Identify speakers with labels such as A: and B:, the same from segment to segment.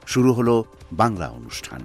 A: শুরু হলো বাংলা অনুষ্ঠান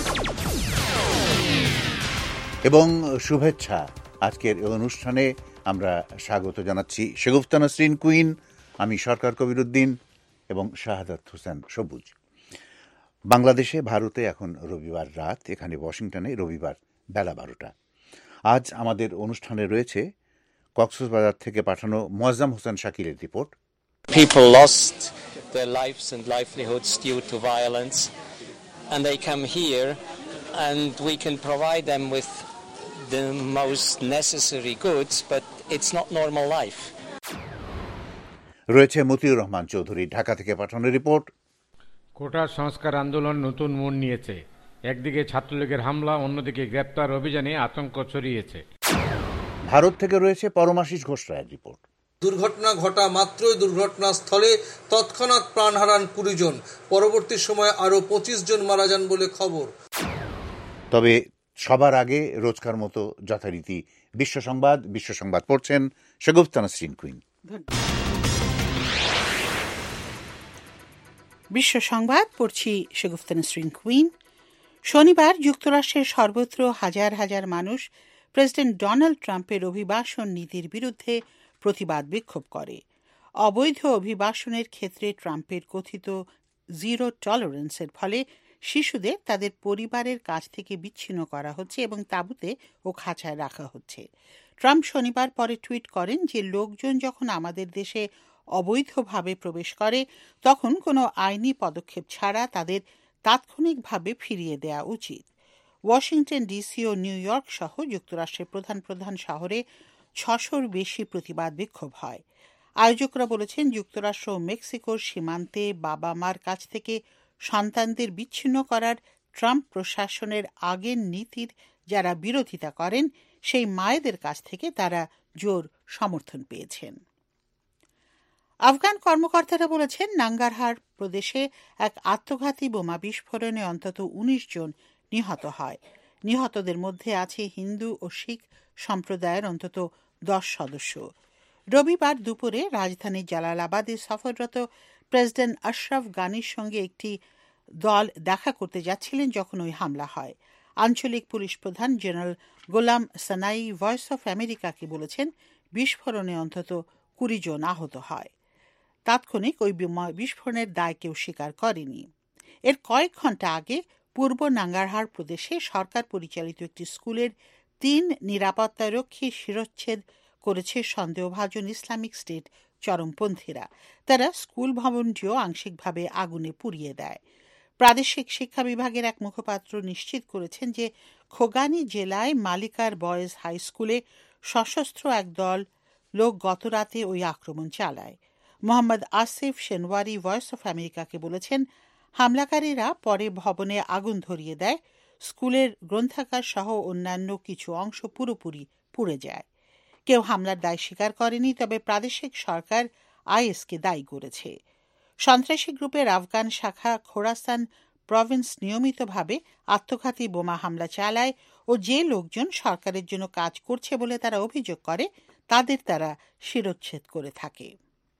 A: এবং শুভেচ্ছা। আজকের এই অনুষ্ঠানে আমরা স্বাগত জানাচ্ছি শেগুফতা নাসরিন কুইন, আমি সরকার কবির উদ্দিন এবং শাহাদাত হোসেন সবুজ। বাংলাদেশে ভারতে এখন রবিবার রাত, এখানে ওয়াশিংটনে রবিবার বেলা 12টা। আজ আমাদের অনুষ্ঠানে রয়েছে কক্সবাজার থেকে পাঠানো মোয়াজ্জম হোসেন শাকিলের report.
B: People lost their lives and livelihoods due to violence, and they come here, and we can provide them with the most necessary goods, but it's not normal life.
A: রয়েছে মতিউর রহমান চৌধুরী ঢাকা থেকে পাঠানো রিপোর্ট।
C: কোটা সংস্কার আন্দোলন নতুন মোড় নিয়েছে। একদিকে ছাত্রলীগের হামলা, অন্যদিকে গ্রেপ্তার অভিযানে আতঙ্ক ছড়িয়েছে।
A: ভারত থেকে রয়েছে পরমাশিস ঘোষ রায়ের রিপোর্ট।
D: দুর্ঘটনা ঘটা মাত্রই দুর্ঘটনাস্থলে তৎক্ষণাৎ প্রাণ হারান 20 জন, পরবর্তী সময়ে আরও 25 জন মারা যান বলে খবর।
A: তবে সবার আগে রোজকার মতো যথারীতি বিশ্ব সংবাদ পড়ছেন শেগুফতা নাসরিন কুইন।
E: বিশ্ব সংবাদ পড়ছি শেগুফতা নাসরিন কুইন। শনিবার যুক্তরাষ্ট্রের সর্বত্র হাজার হাজার মানুষ প্রেসিডেন্ট ডোনাল্ড ট্রাম্পের অভিবাসন নীতির বিরুদ্ধে প্রতিবাদ বিক্ষোভ করে। অবৈধ অভিবাসনের ক্ষেত্রে ট্রাম্পের কথিত জিরো টলারেন্সের ফলে শিশুদের তাদের পরিবারের কাছ থেকে বিচ্ছিন্ন করা হচ্ছে এবং তাঁবুতে ও খাঁচায় রাখা হচ্ছে। ট্রাম্প শনিবার পরে টুইট করেন যে লোকজন যখন আমাদের দেশে অবৈধভাবে প্রবেশ করে তখন কোনো আইনি পদক্ষেপ ছাড়া তাদের তাৎক্ষণিকভাবে ফিরিয়ে দেওয়া উচিত। ওয়াশিংটন ডিসি ও নিউ ইয়র্ক সহ যুক্তরাষ্ট্রের প্রধান শহরে 600-র বেশি প্রতিবাদ বিক্ষোভ হয়। আয়োজকরা বলেছেন যুক্তরাষ্ট্র ও মেক্সিকোর সীমান্তে বাবা মার কাছ থেকে সন্তানদের বিচ্ছিন্ন করার ট্রাম্প প্রশাসনের আগের নীতির যারা বিরোধিতা করেন সেই মায়েদের কাছ থেকে তারা জোর সমর্থন পেয়েছেন। আফগান কর্মকর্তারা বলেছেন নাঙ্গারহার প্রদেশে এক আত্মঘাতী বোমা বিস্ফোরণে অন্তত 19 জন নিহত হয়। নিহতদের মধ্যে আছে হিন্দু ও শিখ সম্প্রদায়ের অন্তত 10 সদস্য। রবিবার দুপুরে রাজধানী জালালাবাদে সফররত প্রেসিডেন্ট আশরাফ গানির সঙ্গে একটি দল দেখা করতে যাচ্ছিলেন যখন ওই হামলা হয়। আঞ্চলিক পুলিশ প্রধান general Golam Sanai voice of আমেরিকাকে বলেছেন বিস্ফোরণে অন্তত 20 জন আহত হয়। তাৎক্ষণিক ওই বিস্ফোরণের দায় কেউ স্বীকার করেনি। এর কয়েক ঘণ্টা আগে পূর্ব নাঙ্গারহার প্রদেশে সরকার পরিচালিত একটি স্কুলের 3 নিরাপত্তারক্ষী শিরচ্ছেদ করেছে সন্দেহভাজন ইসলামিক স্টেট চরমপন্থীরা। তারা স্কুল ভবনটিও আংশিকভাবে আগুনে পুড়িয়ে দেয়। প্রাদেশিক শিক্ষা বিভাগের এক মুখপাত্র নিশ্চিত করেছেন যে খোগানি জেলায় মালিকার বয়েজ হাই স্কুলে সশস্ত্র একদল লোক গতরাতে ওই আক্রমণ চালায়। মোহাম্মদ আসিফ শেনওয়ারি ভয়েস অফ আমেরিকাকে বলেছেন হামলাকারীরা পরে ভবনে আগুন ধরিয়ে দেয়। স্কুলের গ্রন্থাগার সহ অন্যান্য কিছু অংশ পুরোপুরি পুড়ে যায়। কেউ হামলার দায় স্বীকার করেনি, তবে প্রাদেশিক সরকার আইএসকে দায়ী করেছে। সন্ত্রাসী গ্রুপের আফগান শাখা খোরাসান প্রভিন্স নিয়মিতভাবে আত্মঘাতী বোমা হামলা চালায় ও যে লোকজন সরকারের জন্য কাজ করছে বলে তারা অভিযোগ করে তাদের তারা শিরচ্ছেদ করে থাকে।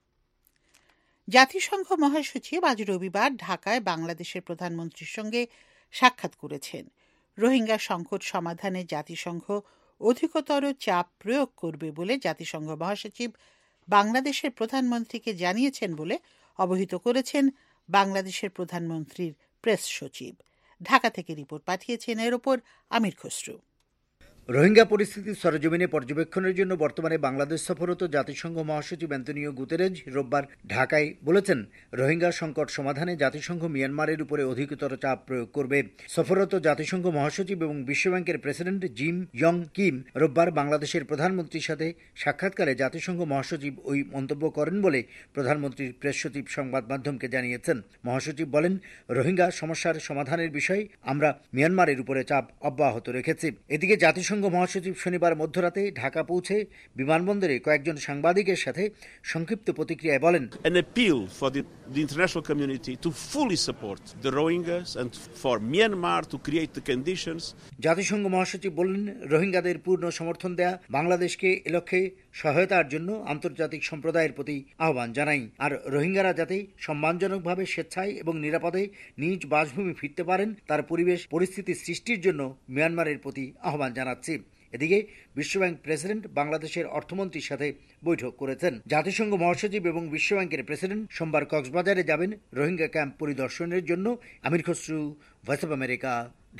E: জাতিসংঘ মহাসচিব আজ রবিবার ঢাকায় বাংলাদেশের প্রধানমন্ত্রীর সঙ্গে সাক্ষাৎ করেছেন। রোহিঙ্গা সংকট সমাধানে জাতিসংঘ অধিকতর চাপ প্রয়োগ করবে বলে জাতিসংঘ মহাসচিব বাংলাদেশের প্রধানমন্ত্রীকে জানিয়েছেন বলে অবহিত করেছেন বাংলাদেশের প্রধানমন্ত্রীর প্রেস সচিব। ঢাকা থেকে রিপোর্ট পাঠিয়েছেন এর ওপর আমির খসরু।
F: রোহিঙ্গা পরিস্থিতি সরেজমিনে পর্যবেক্ষণের জন্য বর্তমানে বাংলাদেশ সফররত জাতিসংঘ মহাসচিব অ্যান্তোনিও গুতেরেজ রোববার ঢাকায় বলেছেন রোহিঙ্গা সংকট সমাধানে জাতিসংঘ মিয়ানমারের উপরে অধিকতর চাপ প্রয়োগ করবে। সফররত জাতিসংঘ মহাসচিব এবং বিশ্বব্যাংকের প্রেসিডেন্ট জিম ইয়ং কিম রোববার বাংলাদেশের প্রধানমন্ত্রীর সাথে সাক্ষাৎকারে জাতিসংঘ মহাসচিব ওই মন্তব্য করেন বলে প্রধানমন্ত্রীর প্রেস সচিব সংবাদ মাধ্যমকে জানিয়েছেন। মহাসচিব বলেন রোহিঙ্গা সমস্যার সমাধানের বিষয়ে আমরা মিয়ানমারের উপরে চাপ অব্যাহত রেখেছি। এদিকে জাতিসংঘ মহাসচিব শনিবার মধ্যরাতে ঢাকা পৌঁছে বিমানবন্দরে কয়েকজন সাংবাদিকের সাথে সংক্ষিপ্ত প্রতিক্রিয়ায় বলেন
G: An appeal for the international community to fully support the Rohingyas and for Myanmar to create the conditions.
F: জাতিসংঘ মহাসচিব বললেন, রোহিঙ্গাদের পূর্ণ সমর্থন দেয়া বাংলাদেশকে এ লক্ষ্যে সহায়তার জন্য আন্তর্জাতিক সম্প্রদায়ের প্রতি আহ্বান জানাই। আর রোহিঙ্গারা যাতে সম্মানজনকভাবে স্বেচ্ছায় এবং নিরাপদে নিজ বাসভূমি ফিরতে পারেন তার পরিস্থিতি সৃষ্টির জন্য মিয়ানমারের প্রতি আহ্বান জানাচ্ছি। এদিকে বিশ্বব্যাংক প্রেসিডেন্ট বাংলাদেশের অর্থমন্ত্রীর সাথে বৈঠক করেছেন। জাতিসংঘ মহাসচিব এবং বিশ্বব্যাংকের প্রেসিডেন্ট সোমবার কক্সবাজারে যাবেন রোহিঙ্গা ক্যাম্প পরিদর্শনের জন্য। Amir Khasru, Voice of America.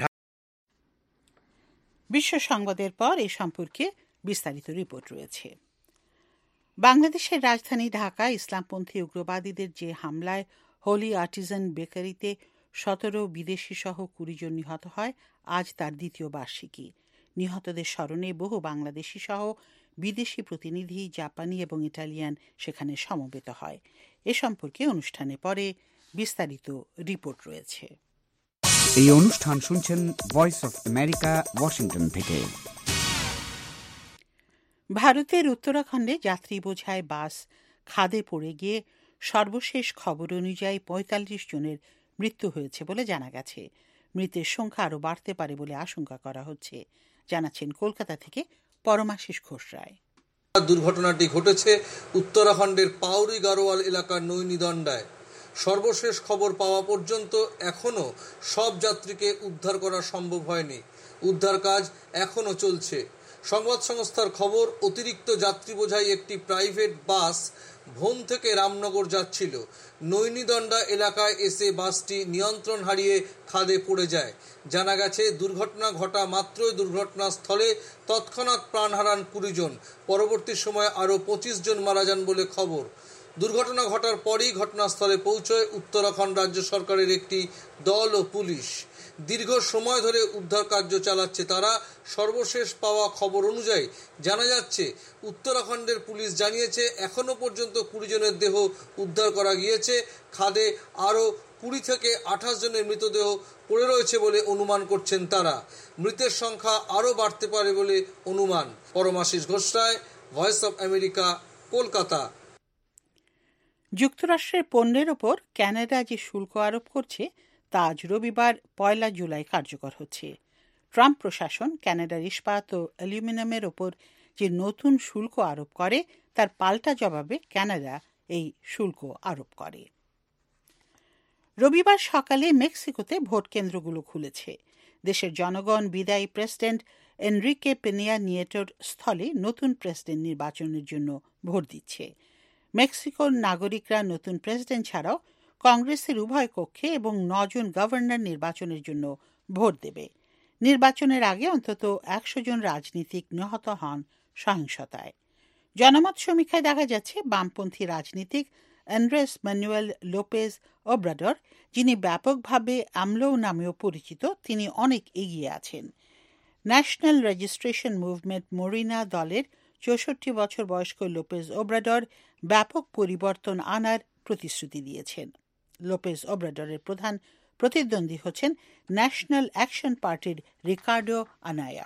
E: বিশ্ব সংবাদের পর এ সম্পর্কে বিস্তারিত রিপোর্ট রয়েছে। বাংলাদেশের রাজধানী ঢাকা ইসলামপন্থী উগ্রবাদীদের যে হামলায় হোলি আর্টিজান বেকারিতে 17 বিদেশি সহ 20 জন নিহত হয়, আজ তার দ্বিতীয় বার্ষিকী। নিহতদের স্মরণে বহু বাংলাদেশি সহ বিদেশি প্রতিনিধি, জাপানি এবং ইটালিয়ান সেখানে সমবেত হয়। এ সম্পর্কে অনুষ্ঠানে পরে বিস্তারিত রিপোর্ট রয়েছে।
H: এই অনুষ্ঠান শুনছেন ভয়েস অফ আমেরিকা, ওয়াশিংটন থেকে।
E: ভারতের উত্তরাখণ্ডে যাত্রী বোঝাই বাস খাদে পড়ে গিয়ে সর্বশেষ খবর অনুযায়ী 45 জনের মৃত্যু হয়েছে বলে জানা গেছে। মৃতের সংখ্যা আরও বাড়তে পারে বলে আশঙ্কা করা হচ্ছে, জানাচ্ছেন কলকাতা থেকে পরমাশিস ঘোষ রায়।
D: দুর্ঘটনাটি ঘটেছে উত্তরাখণ্ডের পাউরি গারোয়াল এলাকার নৈনিদণ্ডায়। সর্বশেষ খবর পাওয়া পর্যন্ত এখনও সব যাত্রীকে উদ্ধার করা সম্ভব হয়নি। উদ্ধার কাজ এখনও চলছে। সংবাদ সংস্থার খবর, অতিরিক্ত যাত্রী বোঝাই একটি প্রাইভেট বাস ভোন থেকে রামনগর যাচ্ছিল। নৈনিদণ্ডা এলাকায় এসে বাসটি নিয়ন্ত্রণ হারিয়ে খাদে পড়ে যায়। জানা গেছে, দুর্ঘটনা ঘটা মাত্রই দুর্ঘটনাস্থলে তৎক্ষণাৎ প্রাণ হারান 20 জন। পরবর্তী সময়ে আরও 25 জন মারা যান বলে খবর। দুর্ঘটনা ঘটার পরই ঘটনাস্থলে পৌঁছয় উত্তরাখণ্ড রাজ্য সরকারের একটি দল ও পুলিশ। দীর্ঘ সময় ধরে উদ্ধার কার্য চালাচ্ছে তারা। সর্বশেষ পাওয়া খবর অনুযায়ী জানা যাচ্ছে, উত্তরাখণ্ডের পুলিশ জানিয়েছে এখনও পর্যন্ত 20 জনের দেহ উদ্ধার করা গিয়েছে। খাদে আরও 20 থেকে 28 জনের মৃতদেহ পড়ে রয়েছে বলে অনুমান করছেন তারা। মৃতের সংখ্যা আরও বাড়তে পারে বলে অনুমান। Paramashis Ghosh Roy, Voice of America, Kolkata.
E: যুক্তরাষ্ট্রের পণ্যের ওপর কানাডা যে শুল্ক আরোপ করছে তা আজ রবিবার 1 জুলাই কার্যকর হচ্ছে। ট্রাম্প প্রশাসন কানাডার ইস্পাত ও অ্যালুমিনিয়ামের ওপর যে নতুন শুল্ক আরোপ করে তার পাল্টা জবাবে কানাডা এই শুল্ক আরোপ করে। রবিবার সকালে মেক্সিকোতে ভোট কেন্দ্রগুলো খুলেছে। দেশের জনগণ বিদায়ী প্রেসিডেন্ট এনরিকে পেনিয়া নিয়েটোর স্থলে নতুন প্রেসিডেন্ট নির্বাচনের জন্য ভোট দিচ্ছে। মেক্সিকোর নাগরিকরা নতুন প্রেসিডেন্ট ছাড়াও কংগ্রেসের উভয় কক্ষে এবং 9 জন গভর্নর নির্বাচনের জন্য ভোট দেবে। নির্বাচনের আগে অন্তত 100 জন রাজনীতিক নিহত হন সহিংসতায়। জনমত সমীক্ষায় দেখা যাচ্ছে, বামপন্থী রাজনীতিক অ্যান্ড্রেস ম্যানুয়েল লোপেজ ওব্রাডর, যিনি ব্যাপকভাবে আমলো নামেও পরিচিত, তিনি অনেক এগিয়ে আছেন। ন্যাশনাল রেজিস্ট্রেশন মুভমেন্ট মরিনা দলের 64 বছর বয়স্ক লোপেজ ওব্রাডর ব্যাপক পরিবর্তন আনার প্রতিশ্রুতি দিয়েছেন। লোপেজ ওব্রাডরের প্রধান প্রতিদ্বন্দ্বী হচ্ছেন ন্যাশনাল অ্যাকশন পার্টির রিকার্ডো আনায়া।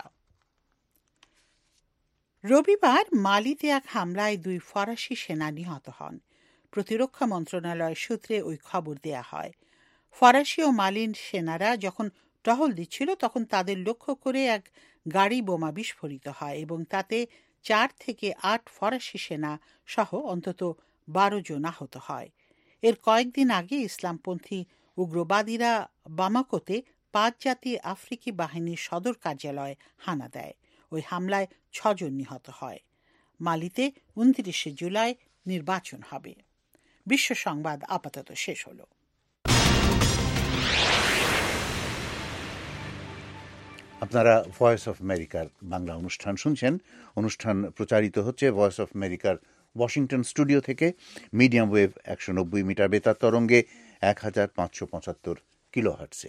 E: রবিবার মালিতে এক হামলায় 2 ফরাসি সেনা নিহত হন। প্রতিরক্ষা মন্ত্রণালয় সূত্রে ওই খবর দেয়া হয়। ফরাসি ও মালিন সেনারা যখন টহল দিচ্ছিল তখন তাদের লক্ষ্য করে এক গাড়ি বোমা বিস্ফোরিত হয় এবং তাতে 4 থেকে 8 ফরাসি সেনা সহ অন্তত 12 জন আহত হয়। এর কয়েকদিন আগে ইসলামপন্থী উগ্রবাদীরা বামাকোতে 5 জাতি আফ্রিকি বাহিনীর সদর কার্যালয়ে হানা দেয়। ওই হামলায় 6 জন নিহত হয়। মালিতে 29 জুলাই নির্বাচন হবে। বিশ্ব সংবাদ আপাতত শেষ হল।
A: আপনারা ভয়েস অফ আমেরিকার বাংলা অনুষ্ঠান শুনছেন। অনুষ্ঠান প্রচারিত হচ্ছে ভয়েস অফ আমেরিকার ওয়াশিংটন স্টুডিও থেকে। মিডিয়াম ওয়েভ 190 মিটার বেতার তরঙ্গে 1575 কিলোহার্টজে।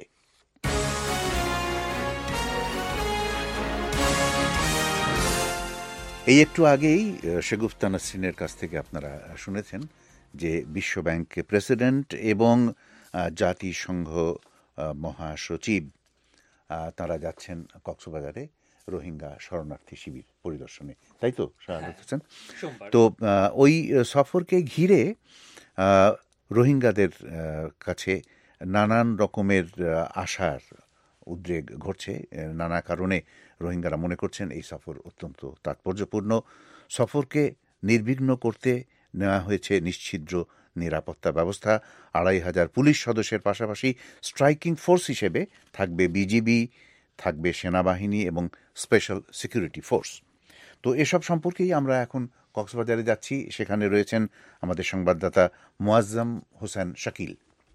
A: এই একটু আগেই শেগুফতা নাসরিনের কাছ থেকে আপনারা শুনেছেন যে বিশ্বব্যাংক প্রেসিডেন্ট এবং জাতিসংঘ মহাসচিব তারা যাচ্ছেন কক্সবাজারে রোহিঙ্গা শরণার্থী শিবির পরিদর্শনে, তাই তো শাহাদাত হোসেন? তো ওই সফরকে ঘিরে রোহিঙ্গাদের কাছে নানান রকমের আশার উদ্রেক ঘটছে। নানা কারণে রোহিঙ্গারা মনে করছেন এই সফর অত্যন্ত তাৎপর্যপূর্ণ। সফরকে নির্বিঘ্ন করতে নেওয়া হয়েছে নিশ্ছিদ্র নিরাপত্তা ব্যবস্থা। ২৫০০ পুলিশ সদস্যের পাশাপাশি স্ট্রাইকিং ফোর্স হিসেবে থাকবে বিজিবি, থাকবে সেনাবাহিনী এবং স্পেশাল সিকিউরিটি ফোর্স। তো এসব সম্পর্কেই আমরা এখন কক্সবাজারে যাচ্ছি। সেখানে রয়েছেন আমাদের সংবাদদাতা মোয়াজ্জম হোসেন শাকিল।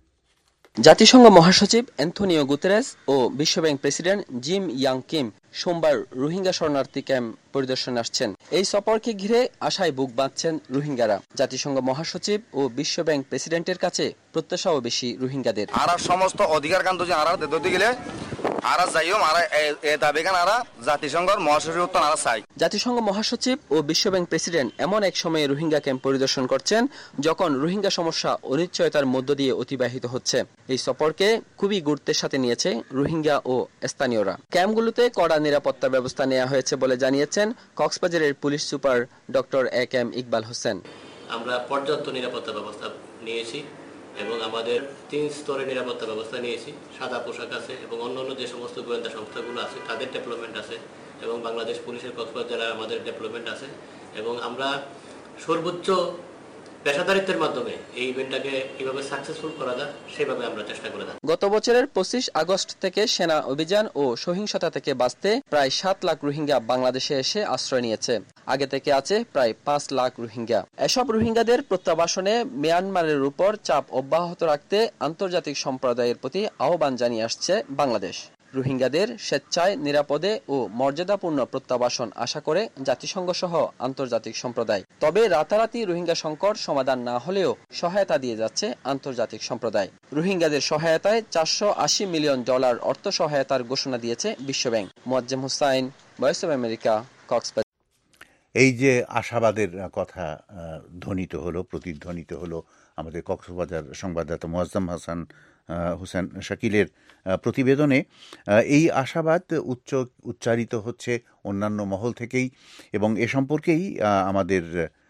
I: জাতিসংঘ মহাসচিব অ্যান্থনিও গুতেরেস ও বিশ্বব্যাংক প্রেসিডেন্ট জিম ইয়াং কিম সোমবার রোহিঙ্গা শরণার্থী ক্যাম্প পরিদর্শনে আসছেন। এই সফরকে ঘিরে আশায় বুক বাঁধছেন রোহিঙ্গারা। জাতিসংঘ মহাসচিব ও বিশ্বব্যাংক প্রেসিডেন্টের কাছে প্রত্যাশাও বেশি রোহিঙ্গাদের।
J: আর সমস্ত অধিকার কান্ত যে আর দিতে গেলে আর যাইও আর এ দাবিগান আর জাতিসংঘের মহাসচিব উত্তর আর চাই।
I: জাতিসংঘ মহাসচিব ও বিশ্বব্যাংক প্রেসিডেন্ট এমন এক সময়ে রোহিঙ্গা ক্যাম্প পরিদর্শন করছেন যখন রোহিঙ্গা সমস্যা অনিশ্চয়তার মধ্য দিয়ে অতিবাহিত হচ্ছে। এই সফরকে খুবই গুরুত্বের সাথে নিয়েছে রোহিঙ্গা ও স্থানীয়রা। ক্যাম্পগুলোতে কড়া নিরাপত্তা ব্যবস্থা নেওয়া হয়েছে বলে জানিয়েছেন কক্সবাজারের police super doctor A K M. Iqbal Hossain.
K: আমরা পর্যাপ্ত নিরাপত্তা ব্যবস্থা নিয়েছি এবং আমাদের 3 স্তরের নিরাপত্তা ব্যবস্থা নিয়েছি। সাদা পোশাক আছে এবং অন্যান্য যে সমস্ত গোয়েন্দা সংস্থাগুলো আছে তাদের ডেভেলপমেন্ট আছে এবং বাংলাদেশ পুলিশের কক্সবাজারে আমাদের ডেভেলপমেন্ট আছে এবং আমরা সর্বোচ্চ পেশাদারিত্বের মাধ্যমে এই ইভেন্টটাকে কিভাবে সাকসেসফুল করা যায় সেভাবে আমরা চেষ্টা করে যাচ্ছি।
I: গত বছরের 25 আগস্ট থেকে সেনা অভিযান ও সহিংসতা থেকে বাঁচতে প্রায় 7 লাখ রোহিঙ্গা বাংলাদেশে এসে আশ্রয় নিয়েছে। আগে থেকে আছে প্রায় 5 লাখ রোহিঙ্গা। এসব রোহিঙ্গাদের প্রত্যাবাসনে মিয়ানমারের উপর চাপ অব্যাহত রাখতে আন্তর্জাতিক সম্প্রদায়ের প্রতি আহ্বান জানিয়ে আসছে বাংলাদেশ। রোহিঙ্গাদের স্বেচ্ছায় নিরাপদে ও মর্যাদাপূর্ণ প্রত্যাবাসন আশা করে জাতিসংঘ সহ আন্তর্জাতিক সম্প্রদায়। তবে রাতারাতি রোহিঙ্গা সংকট সমাধান না হলেও সহায়তা দিয়ে যাচ্ছে আন্তর্জাতিক সম্প্রদায়। রোহিঙ্গাদের সহায়তায় $480 মিলিয়ন অর্থ সহায়তার ঘোষণা দিয়েছে বিশ্বব্যাংক। Moazzem Hossain, Voice of America, Cox's Bazar.
A: এই যে আশাবাদের কথা ধ্বনিত হলো, প্রতিধ্বনিত হলো আমাদের কক্সবাজার সংবাদদাতা মোয়াজ্জেম হোসেন শাকিলের প্রতিবেদনে, এই আশাবাদ উচ্চারিত হচ্ছে অন্যান্য মহল থেকেই এবং এ সম্পর্কেই আমাদের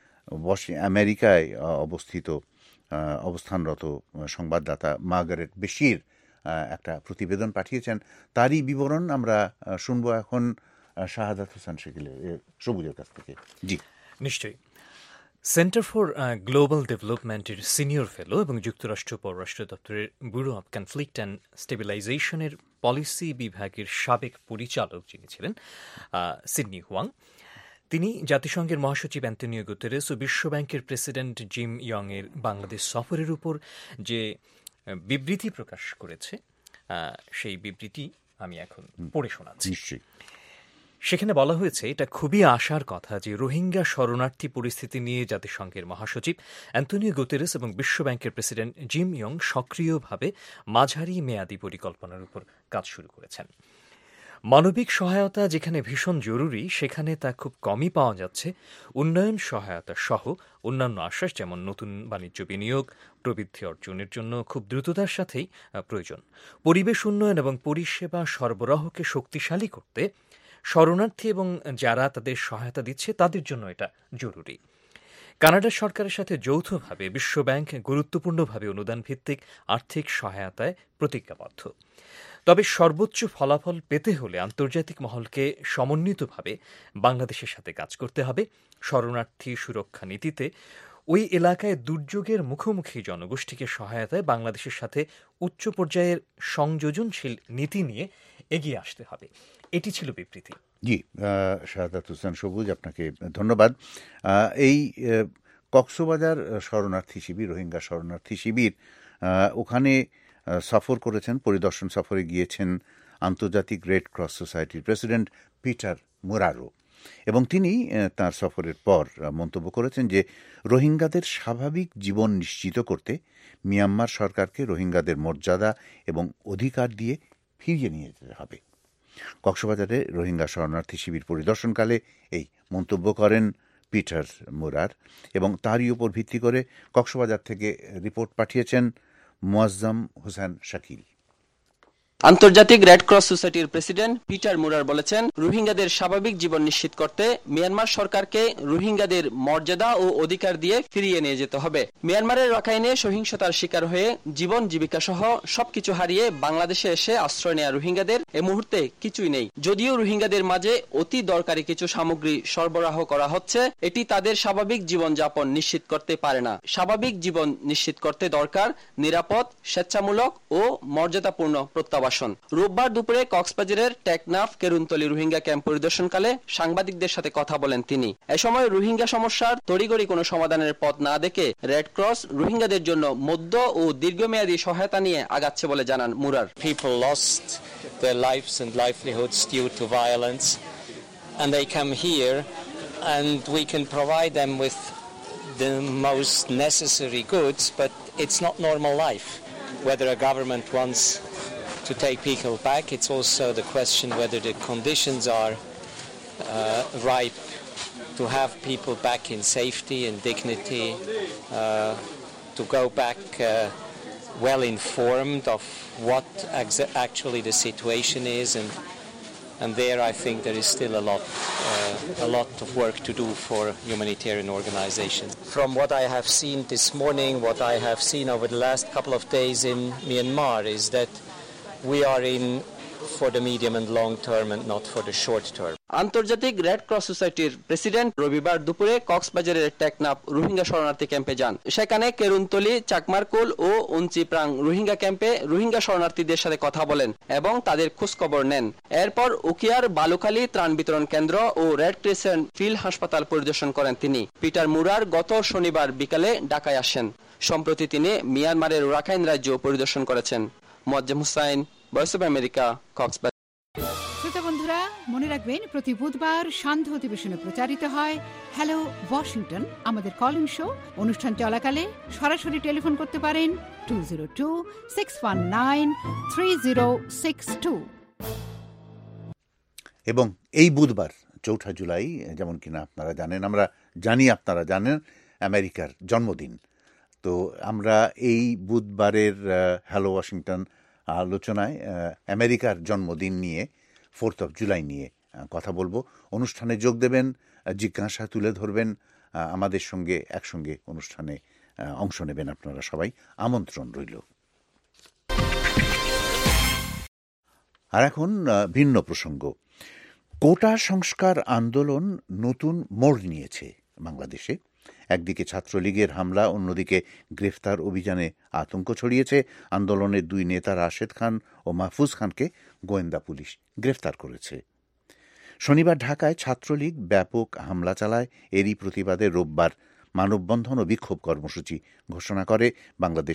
A: আমেরিকায় অবস্থানরত সংবাদদাতা মার্গারেট বেশির একটা প্রতিবেদন পাঠিয়েছেন। তারই বিবরণ আমরা শুনব এখন শাহাদাত হোসেন শাকিলের সবুজের কাছ থেকে। জি
L: নিশ্চয়ই। সেন্টার ফর গ্লোবাল ডেভেলপমেন্টের সিনিয়র ফেলো এবং যুক্তরাষ্ট্র পররাষ্ট্র দপ্তরের ব্যুরো অব কনফ্লিক্ট অ্যান্ড স্টেবিলাইজেশনের পলিসি বিভাগের সাবেক পরিচালক যিনি ছিলেন সিডনি হুয়াং, তিনি জাতিসংঘের মহাসচিব অ্যান্টনিও গুতেরেস ও বিশ্বব্যাংকের প্রেসিডেন্ট জিম ইয়ং এর বাংলাদেশ সফরের উপর যে বিবৃতি প্রকাশ করেছে সেই বিবৃতি আমি এখন পড়ে শোনাচ্ছি। সেখানে বলা হয়েছে, এটা খুবই আশার কথা যে রোহিঙ্গা শরণার্থী পরিস্থিতি নিয়ে জাতিসংঘের মহাসচিব অ্যান্টনিও গুতেরেস এবং বিশ্বব্যাংকের প্রেসিডেন্ট জিম ইয়ং সক্রিয়ভাবে মাঝারি মেয়াদী পরিকল্পনার উপর কাজ শুরু করেছেন। মানবিক সহায়তা যেখানে ভীষণ জরুরি সেখানে তা খুব কমই পাওয়া যাচ্ছে। উন্নয়ন সহায়তা সহ অন্যান্য আশ্বাস যেমন নতুন বাণিজ্য বিনিয়োগ প্রবৃদ্ধি অর্জনের জন্য খুব দ্রুততার সাথেই প্রয়োজন। পরিবেশ উন্নয়ন এবং পরিষেবা সরবরাহকে শক্তিশালী করতে শরণার্থী এবং যারা তাদের সহায়তা দিচ্ছে তাদের জন্য এটা জরুরি। কানাডা সরকারের সাথে যৌথভাবে বিশ্বব্যাংক গুরুত্বপূর্ণভাবে অনুদান ভিত্তিক আর্থিক সহায়তায় প্রতিজ্ঞাবদ্ধ। তবে সর্বোচ্চ ফলাফল পেতে হলে আন্তর্জাতিক মহলকে সমন্বিতভাবে বাংলাদেশের সাথে কাজ করতে হবে। শরণার্থী সুরক্ষা নীতিতে ওই এলাকায় দুর্যোগের মুখোমুখি জনগোষ্ঠীকে সহায়তায় বাংলাদেশের সাথে উচ্চ পর্যায়ের সংযোজনশীল নীতি নিয়ে এগিয়ে আসতে হবে। এটি ছিল বিবৃতি।
A: জি, শাহাদাত হোসেন সবুজ, আপনাকে ধন্যবাদ। এই কক্সবাজার শরণার্থী শিবির, রোহিঙ্গা শরণার্থী শিবির, ওখানে সফর করেছেন, পরিদর্শন সফরে গিয়েছেন আন্তর্জাতিক রেড ক্রস সোসাইটির প্রেসিডেন্ট পিটার মুরারো এবং তিনি তার সফরের পর মন্তব্য করেছেন যে রোহিঙ্গাদের স্বাভাবিক জীবন নিশ্চিত করতে মিয়ানমার সরকারকে রোহিঙ্গাদের মর্যাদা এবং অধিকার দিয়ে ফিরিয়ে নিয়ে যেতে হবে। কক্সবাজারে রোহিঙ্গা শরণার্থী শিবির পরিদর্শনকালে এই মন্তব্য করেন পিটার মুরার এবং তারই উপর ভিত্তি করে কক্সবাজার থেকে রিপোর্ট পাঠিয়েছেন মোয়াজ্জেম হোসেন শাকিল।
I: আন্তর্জাতিক রেড ক্রস সোসাইটির প্রেসিডেন্ট পিটার মুরার বলেছেন, রোহিঙ্গাদের স্বাভাবিক জীবন নিশ্চিত করতে মিয়ানমার সরকারকে রোহিঙ্গাদের মর্যাদা ও অধিকার দিয়ে ফিরিয়ে নিয়ে যেতে হবে। মিয়ানমারের রাখাইনে সহিংসতার শিকার হয়ে জীবন জীবিকা সহ সবকিছু হারিয়ে বাংলাদেশে এসে আশ্রয় নেওয়া রোহিঙ্গাদের এ মুহূর্তে কিছুই নেই। যদিও রোহিঙ্গাদের মাঝে অতি দরকারি কিছু সামগ্রী সরবরাহ করা হচ্ছে, এটি তাদের স্বাভাবিক জীবন যাপন নিশ্চিত করতে পারে না। স্বাভাবিক জীবন নিশ্চিত করতে দরকার নিরাপদ, স্বেচ্ছামূলক ও মর্যাদাপূর্ণ প্রত্যাবাসন। রোববার দুপুরে কক্সবাজারের টেকনাফ কেরুনতলী রোহিঙ্গা ক্যাম্প পরিদর্শনকালে সাংবাদিকদের সাথে কথা বলেন তিনি। এ সময় রোহিঙ্গা সমস্যার তড়িঘড়ি কোনো সমাধানের পথ না দেখে রেড ক্রস রোহিঙ্গাদের জন্য মধ্য ও দীর্ঘমেয়াদী সহায়তা নিয়ে আগাচ্ছে বলে জানান Maurer.
B: People lost their lives and livelihoods due to violence, and they come here, and we can provide them with the most necessary goods, but it's not normal life. Whether a government wants to take people back, it's also the question whether the conditions are ripe to have people back in safety and dignity, to go back well informed of what actually the situation is, and there I think there is still a lot of work to do for humanitarian organizations. From what I have seen this morning, what I have seen over the last couple of days in Myanmar is that we are in for the medium and long term and not for the short term.
I: আন্তর্জাতিক Red Cross সোসাইটির president রবিবার দুপুরে কক্সবাজারের টেকনাফ রোহিঙ্গা শরণার্থী ক্যাম্পে যান। সেখানে কেরুনতলী, চাকমারকুল ও উঞ্চিপ্রাং রোহিঙ্গা ক্যাম্পে রোহিঙ্গা শরণার্থীদের সাথে কথা বলেন এবং তাদের খোঁজখবর নেন। এরপর উকিয়ার বালুখালী ত্রাণ বিতরণ কেন্দ্র ও রেড ক্রিসেন্ট ফিল্ড হাসপাতাল পরিদর্শন করেন তিনি। পিটার মুরার গত শনিবার বিকালে ঢাকায় আসেন। সম্প্রতি তিনি মিয়ানমারের রাখাইন রাজ্য পরিদর্শন করেছেন। Moazzem Hussain, Voice of America, Cox's Bazar.
M: শ্রোতা বন্ধুরা, মনে রাখবেন প্রতি বুধবার সান্ধ্য অধিবেশনে প্রচারিত হয় হ্যালো ওয়াশিংটন, আমাদের কলিং শো। অনুষ্ঠান চলাকালে সরাসরি টেলিফোন করতে পারেন 202-619-3062
A: এবং এই বুধবার 4 জুলাই, যেমন কিনা আপনারা জানেন, আমরা জানি আপনারা জানেন, আমেরিকার জন্মদিন। তো আমরা এই বুধবারের হ্যালো ওয়াশিংটন আলোচনায় আমেরিকার জন্মদিন নিয়ে, 4 জুলাই নিয়ে কথা বলবো। অনুষ্ঠানে যোগ দেবেন, জিজ্ঞাসা তুলে ধরবেন, আমাদের সঙ্গে একসঙ্গে অনুষ্ঠানে অংশ নেবেন আপনারা সবাই, আমন্ত্রণ রইল। আর এখন ভিন্ন প্রসঙ্গ। কোটা সংস্কার আন্দোলন নতুন মোড় নিয়েছে বাংলাদেশে। একদিকে ছাত্রলীগের হামলা, অন্যদিকে গ্রেফতার অভিযানে আতঙ্ক ছড়িয়েছে। আন্দোলনের 2 নেতা রাশেদ খান ও মাহফুজ খানকে গোয়েন্দা পুলিশ গ্রেফতার করেছে। শনিবার ঢাকায় ছাত্রলীগ ব্যাপক হামলা চালায়। এরই প্রতিবাদে রোববার মানববন্ধন ও বিক্ষোভ কর্মসূচি ঘোষণা করে বাংলাদেশ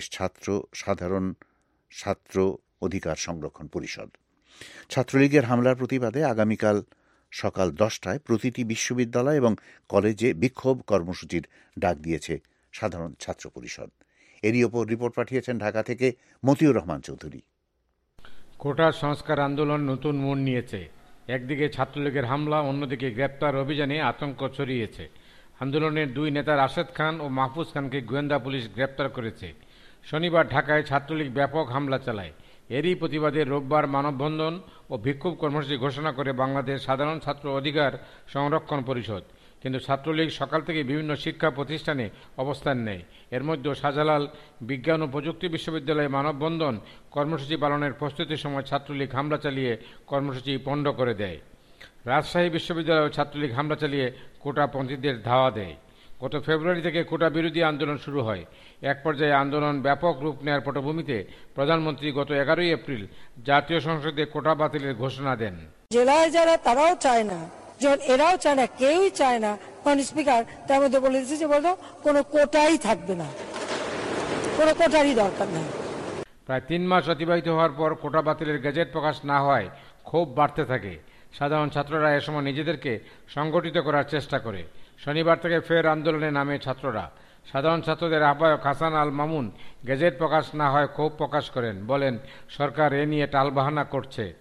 A: ছাত্র অধিকার সংরক্ষণ পরিষদ। ছাত্রলীগের হামলার প্রতিবাদে আগামীকাল সকাল 10টায় প্রতিটি বিশ্ববিদ্যালয় এবং কলেজে বিক্ষোভ কর্মসূচির ডাক দিয়েছে সাধারণ ছাত্র পরিষদ। এরই ওপর রিপোর্ট পাঠিয়েছেন ঢাকা থেকে মতিউর রহমান চৌধুরী।
C: কোটা সংস্কার আন্দোলন নতুন মোড় নিয়েছে। একদিকে ছাত্রলীগের হামলা, অন্যদিকে গ্রেপ্তার অভিযানে আতঙ্ক ছড়িয়েছে। আন্দোলনের 2 নেতা রাশেদ খান ও মাহফুজ খানকে গোয়েন্দা পুলিশ গ্রেপ্তার করেছে। শনিবার ঢাকায় ছাত্রলীগ ব্যাপক হামলা চালায়। এরই প্রতিবাদে রোববার মানববন্ধন ও বিক্ষোভ কর্মসূচি ঘোষণা করে বাংলাদেশ সাধারণ ছাত্র অধিকার সংরক্ষণ পরিষদ। কিন্তু ছাত্রলীগ সকাল থেকে বিভিন্ন শিক্ষা প্রতিষ্ঠানে অবস্থান নেয়। এর মধ্যে শাহজালাল বিজ্ঞান ও প্রযুক্তি বিশ্ববিদ্যালয়ে মানববন্ধন কর্মসূচি পালনের প্রস্তুতির সময় ছাত্রলীগ হামলা চালিয়ে কর্মসূচি পণ্ড করে দেয়। রাজশাহী বিশ্ববিদ্যালয়ে ছাত্রলীগ হামলা চালিয়ে কোটাপন্থীদের ধাওয়া দেয়। গত ফেব্রুয়ারি থেকে কোটা বিরোধী আন্দোলন শুরু হয়। এক পর্যায়ে আন্দোলন ব্যাপক রূপ নেওয়ার পটভূমিতে প্রধানমন্ত্রী গত 11 এপ্রিল জাতীয় সংসদে কোটা বাতিলের ঘোষণা দেন।
N: জেলায় যারা তারাও চায় না, যখন এরাও চায় না, কেউই চায় না, কারণ স্পিকার তার মধ্যে বলে দিচ্ছে যে বলতো কোনো কোটাই থাকবে না, কোনো কোটারই দরকার নেই।
C: প্রায় 3 মাস অতিবাহিত হওয়ার পর কোটা বাতিলের গেজেট প্রকাশ না হয় ক্ষোভ বাড়তে থাকে। সাধারণ ছাত্ররা এ সময় নিজেদেরকে সংগঠিত করার চেষ্টা করে। শনিবার থেকে ফের আন্দোলনে নামে ছাত্ররা। সাধারণ ছাত্রদের আহ্বায়ক হাসান আল মামুন গেজেট প্রকাশ না হয় ক্ষোভ প্রকাশ করেন। বলেন, সরকার এ নিয়ে টালবাহানা করছে।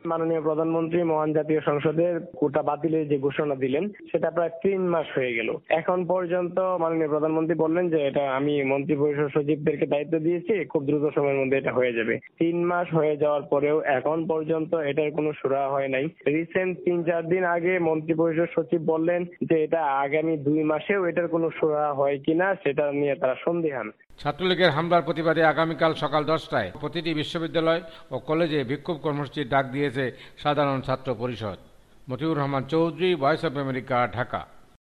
O: মাননীয় প্রধানমন্ত্রী মহান জাতীয় সংসদের কোটা বাতিলের যে ঘোষণা দিলেন সেটা প্রায় 3 মাস হয়ে গেল। এখন পর্যন্ত মাননীয় প্রধানমন্ত্রী বললেন যে এটা আমি মন্ত্রী পরিষদ সচিবদেরকে দায়িত্ব দিয়েছি, খুব দ্রুত সময়ের মধ্যে এটা হয়ে যাবে। 3 মাস হয়ে যাওয়ার পরেও এখন পর্যন্ত এটার কোনো সুরাহা হয় নাই। রিসেন্ট 3-4 দিন আগে মন্ত্রী পরিষদ সচিব বললেন যে এটা আগামী 2 মাসেও এটার কোনো সুরাহা হয় কিনা সেটা নিয়ে তারা সন্দিহান।
C: ছাত্রলীগের হামলার প্রতিবাদে আগামীকাল সকাল 10টায় প্রতিটি বিশ্ববিদ্যালয় ও কলেজে বিক্ষোভ কর্মসূচির ডাক দিয়েছে সাধারণ ছাত্র পরিষদ। Motiur Rahman Chowdhury, Voice of America, Dhaka.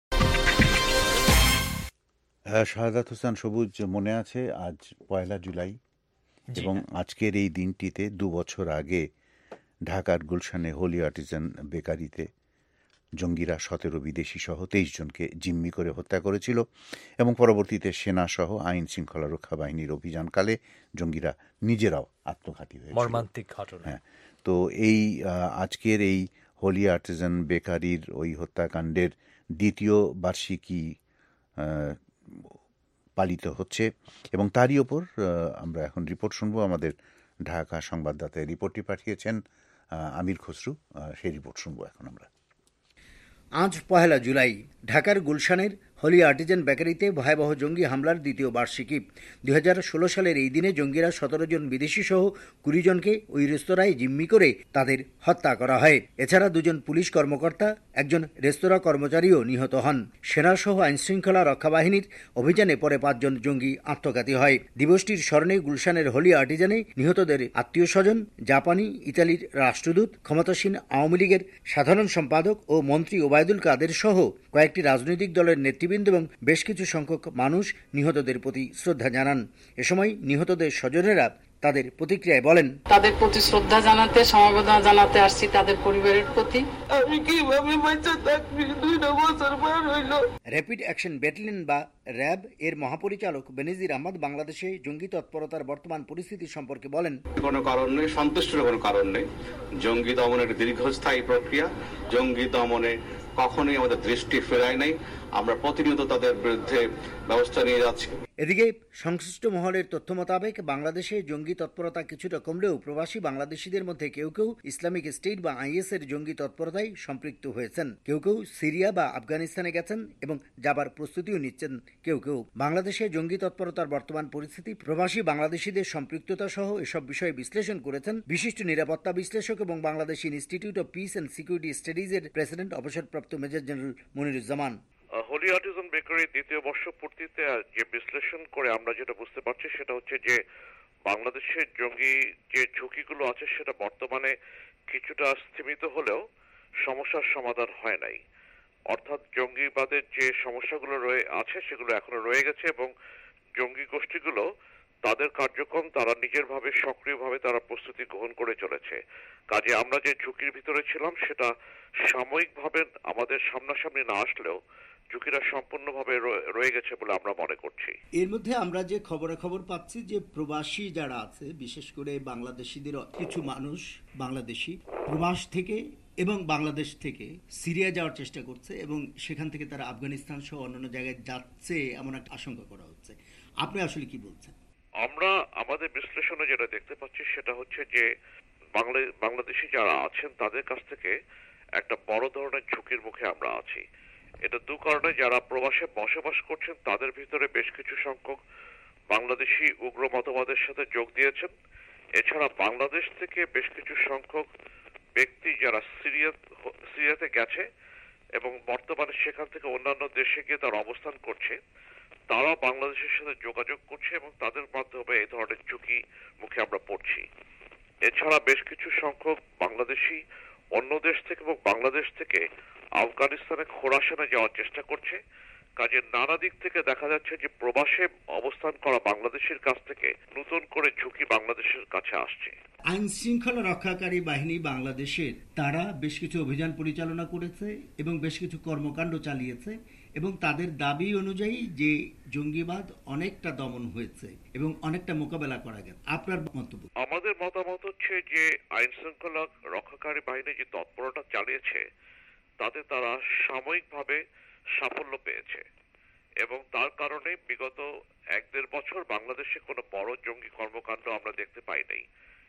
A: Shahadat Hossain Sabuj, মনে আছে আজ 1 জুলাই এবং আজকের এই দিনটিতে 2 বছর আগে ঢাকার গুলশানে হোলি আর্টিজান বেকারিতে জঙ্গিরা 17 বিদেশি সহ 23 জনকে জিম্মি করে হত্যা করেছিল এবং পরবর্তীতে সেনা সহ আইন শৃঙ্খলা রক্ষা বাহিনীর অভিযানকালে জঙ্গিরা নিজেরাও আত্মঘাতী হয়েছিল।
L: মর্মান্তিক ঘটনা।
A: হ্যাঁ, তো এই আজকের এই হোলি আর্টিজান বেকারির ওই হত্যাকাণ্ডের 2য় বার্ষিকী পালিত হচ্ছে এবং তারই ওপর আমরা এখন রিপোর্ট শুনবো। আমাদের ঢাকা সংবাদদাতা রিপোর্টটি পাঠিয়েছেন আমির খসরু, সেই রিপোর্ট শুনবো এখন আমরা।
F: আজ 1 জুলাই ঢাকার গুলশানের হোলি আর্টিজান বেকারিতে ভয়াবহ জঙ্গি হামলার 2য় বার্ষিকী। 2016 সালের এই দিনে জঙ্গিরা 17 জন বিদেশি সহ 20 জনকে ওই রেস্তোরাঁয় জিম্মি করে তাদের হত্যা করা হয়। এছাড়া 2 জন পুলিশ কর্মকর্তা, 1 জন রেস্তোরাঁ কর্মচারীও নিহত হন। সেনা সহ আইনশৃঙ্খলা রক্ষা বাহিনীর অভিযানে পরে 5 জন জঙ্গি আত্মঘাতী হয়। দিবসটির স্মরণে গুলশানের হোলি আর্টিজানে নিহতদের আত্মীয় স্বজন, জাপানি, ইতালির রাষ্ট্রদূত, ক্ষমতাসীন আওয়ামী লীগের সাধারণ সম্পাদক ও মন্ত্রী ওবায়দুল কাদের সহ কয়েকটি রাজনৈতিক দলের নেতৃবৃন্দ এবং বেশ কিছু সংখ্যক মানুষ নিহতদের প্রতি শ্রদ্ধা জানান। এ সময় নিহতদের স্বজনেরা তাদের প্রতিক্রিয়ায় বলেন,
P: তাদের প্রতি শ্রদ্ধা জানাতে, সমবেদনা জানাতে আসছি তাদের পরিবারের প্রতি। আমি কিভাবে বেঁচে থাকবি, 2 বছর পার হইল।
F: র্যাপিড অ্যাকশন ব্যাটালিয়ন বা র্যাব এর মহাপরিচালক বেনজির আহমদ বাংলাদেশে জঙ্গি তৎপরতার বর্তমান পরিস্থিতি সম্পর্কে বলেন,
Q: কোনো কারণ নেই, সন্তুষ্টির কোনো কারণ নেই। জঙ্গি দমনের দীর্ঘস্থায়ী প্রক্রিয়া, জঙ্গি দমনে কখনোই আমাদের দৃষ্টি ফেরায় নাই। আমরা প্রতিনিয়ত তাদের বিরুদ্ধে ব্যবস্থা নিয়ে যাচ্ছি।
F: এদিকে সংশ্লিষ্ট মহলের তথ্য মোতাবেক বাংলাদেশে জঙ্গি তৎপরতা কিছুটা কমলেও প্রবাসী বাংলাদেশিদের মধ্যে কেউ কেউ ইসলামিক স্টেট বা IS এর জঙ্গি তৎপরতায় সম্পৃক্ত হয়েছেন। কেউ কেউ সিরিয়া বা আফগানিস্তানে গেছেন এবং যাবার প্রস্তুতিও নিচ্ছেন কেউ কেউ। বাংলাদেশে জঙ্গি তৎপরতার বর্তমান পরিস্থিতি, প্রবাসী বাংলাদেশিদের সম্পৃক্ততা সহ এসব বিষয়ে বিশ্লেষণ করেছেন বিশিষ্ট নিরাপত্তা বিশ্লেষক এবং Bangladesh institute of peace and security স্টাডিজের প্রেসিডেন্ট অবসরপ্রাপ্ত major general Moniruzzaman.
R: Holey Artisan বেকারির 2য় বর্ষ পূর্তিতে যে বিশ্লেষণ করে আমরা যেটা বুঝতে পারছি সেটা হচ্ছে যে বাংলাদেশের জঙ্গি যে ঝুঁকিগুলো আছে সেটা বর্তমানে কিছুটা স্থিমিত হলেও সমস্যার সমাধান হয় নাই। অর্থাৎ জঙ্গিবাদের যে সমস্যাগুলো আছে সেগুলো এখনো রয়ে গেছে এবং জঙ্গি গোষ্ঠীগুলো তাদের কার্যক্রম তারা নিজেরভাবে সক্রিয়ভাবে তারা প্রস্তুতি গ্রহণ করে চলেছে। কাজে আমরা যে ঝুঁকির ভিতরে ছিলাম সেটা সাময়িকভাবে আমাদের সামনাসামনি না আসলেও ঝুঁকিটা সম্পূর্ণভাবে রয়ে গেছে বলে আমরা মনে করছি।
F: এর মধ্যে আমরা যে খবর পাচ্ছি যে প্রবাসী যারা আছে, বিশেষ করে বাংলাদেশিদের কিছু মানুষ বাংলাদেশি প্রবাস থেকে এবং বাংলাদেশ থেকে সিরিয়া যাওয়ার চেষ্টা করছে এবং সেখান থেকে তারা আফগানিস্তান সহ অন্যান্য জায়গায় যাচ্ছে এমন একটা আশঙ্কা করা হচ্ছে। আপনি আসলে কি বলছেন?
R: আমরা আমাদের বিশ্লেষণে যেটা দেখতে পাচ্ছি সেটা হচ্ছে যে বাংলাদেশি যারা আছেন তাদের কাছ থেকে একটা বড় ধরনের ঝুঁকির মুখে আমরা আছি। এটা 2 কারণে। যারা প্রবাসে বসবাস করছেন তাদের ভিতরে বেশ কিছু সংখ্যক বাংলাদেশি উগ্র মতবাদের সাথে যোগ দিয়েছেন। এছাড়া বাংলাদেশ থেকে বেশ কিছু সংখ্যক ব্যক্তি যারা সিরিয়াতে গেছে এবং বর্তমানে সেখান থেকে অন্যান্য দেশে গিয়ে তারা অবস্থান করছে, তারা বাংলাদেশের সাথে যোগাযোগ করছে এবং তাদের মাধ্যমে এই ধরনের ঝুঁকি মুখে আমরা পড়ছি। এছাড়া বেশ কিছু সংখ্যক বাংলাদেশি অন্য দেশ থেকে এবং বাংলাদেশ থেকে আফগানিস্তানে খোরাসানে যাওয়ার চেষ্টা করছে। কাজে নানা দিক থেকে দেখা যাচ্ছে যে প্রবাসে অবস্থান করা বাংলাদেশের কাছ থেকে নতুন করে ঝুঁকি বাংলাদেশের কাছে আসছে।
F: আইন শৃঙ্খলা রক্ষাকারী বাহিনী বাংলাদেশের তারা বেশ কিছু অভিযান পরিচালনা করেছে এবং বেশ কিছু কর্মকাণ্ড চালিয়েছে এবং তাদের দাবি অনুযায়ী যে জঙ্গিবাদ অনেকটা দমন হয়েছে এবং অনেকটা মোকাবেলা করা গেছে। আপনার মন্তব্য?
R: আমাদের মতামত হচ্ছে যে আইন শৃঙ্খলা রক্ষাকারী বাহিনী যে তৎপরতা চালিয়েছে তাতে তারা সাময়িকভাবে সাফল্য পেয়েছে এবং তার কারণে বিগত 1-1.5 বছর বাংলাদেশে কোনো বড় জঙ্গি কর্মকাণ্ড আমরা দেখতে পাই নাই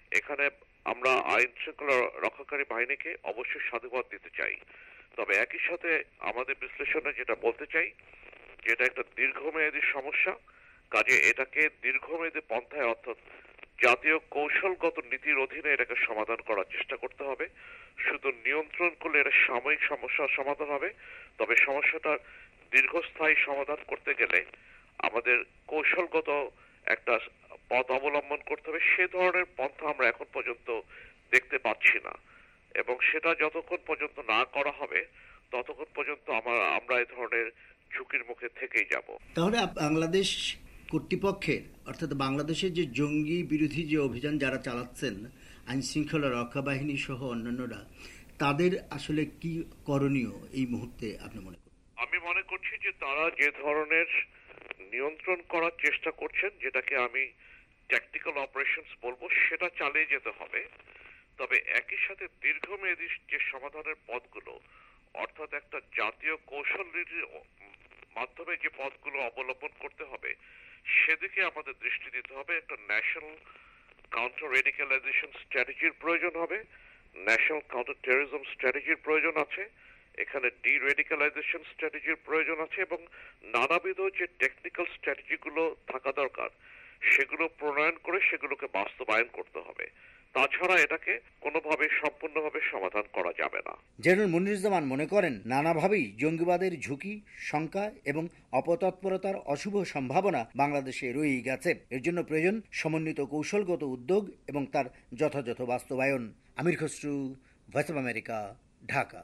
R: এখানে আমরা আইন শৃঙ্খলা রক্ষাকারী বাহিনীকে অবশ্যই সাধুবাদ দিতে চাই। তবে একই সাথে আমাদের বিশ্লেষণে যেটা বলতে চাই, যেটা একটা দীর্ঘমেয়াদী সমস্যা, কাজে এটাকে দীর্ঘমেয়াদী পন্থায় অর্থাৎ জাতীয় কৌশলগত নীতির অধীনে এটাকে সমাধান করার চেষ্টা করতে হবে। শুধু নিয়ন্ত্রণ করলে এটা সাময়িক সমস্যার সমাধান হবে, তবে সমস্যাটার দীর্ঘস্থায়ী সমাধান করতে গেলে আমাদের কৌশলগত একটা পথ অবলম্বন করতে হবে। সে ধরনের পন্থা আমরা এখন পর্যন্ত দেখতে পাচ্ছি না, এবং সেটা যতক্ষণ পর্যন্ত না করা হবে ততক্ষণ পর্যন্ত আমরা এই ধরনের ঝুঁকির মুখে থেকেই যাব।
F: তাহলে বাংলাদেশ কর্তৃপক্ষের অর্থাৎ বাংলাদেশের যে জঙ্গি বিরোধী যে অভিযান যারা চালাচ্ছেন, আইন শৃঙ্খলা রক্ষা বাহিনী সহ অন্যান্যরা, তাদের আসলে কি করণীয় এই মুহূর্তে আপনি মনে করেন?
R: আমি মনে করছি যে তারা যে ধরনের নিয়ন্ত্রণ করার চেষ্টা করছেন, যেটাকে আমি ট্যাকটিক্যাল অপারেশনস বলবো, সেটা চালিয়ে যেতে হবে। তবে একই সাথে দীর্ঘমেয়াদী যে সমাধানের পথগুলো, অর্থাৎ একটা জাতীয় কৌশল নীতির মাধ্যমে যে পথগুলো অবলম্বন করতে হবে, সেদিকে আমাদের দৃষ্টি দিতে হবে। একটা ন্যাশনাল কাউন্টার রেডিক্যালাইজেশন স্ট্র্যাটেজির প্রয়োজন হবে, ন্যাশনাল কাউন্টার টেররিজম স্ট্র্যাটেজির প্রয়োজন আছে, এখানে ডি রেডিক্যালাইজেশন স্ট্র্যাটেজির প্রয়োজন আছে, এবং নানাবিধ যে টেকনিক্যাল স্ট্র্যাটেজিগুলো থাকা দরকার সেগুলো প্রণয়ন করে সেগুলোকে বাস্তবায়ন করতে হবে। তাছাড়া এটাকে কোনোভাবে সম্পূর্ণভাবে সমাধান করা যাবে না।
F: জেনারেল মনিরুজ্জামান মনে করেন, নানাভাবেই জঙ্গিবাদের ঝুঁকি, শঙ্কা এবং অপতৎপরতার অশুভ সম্ভাবনা বাংলাদেশে রয়েই গেছে। এর জন্য প্রয়োজন সমন্বিত কৌশলগত উদ্যোগ এবং তার যথাযথ বাস্তবায়ন। Amir Khasru, Voice of America, Dhaka.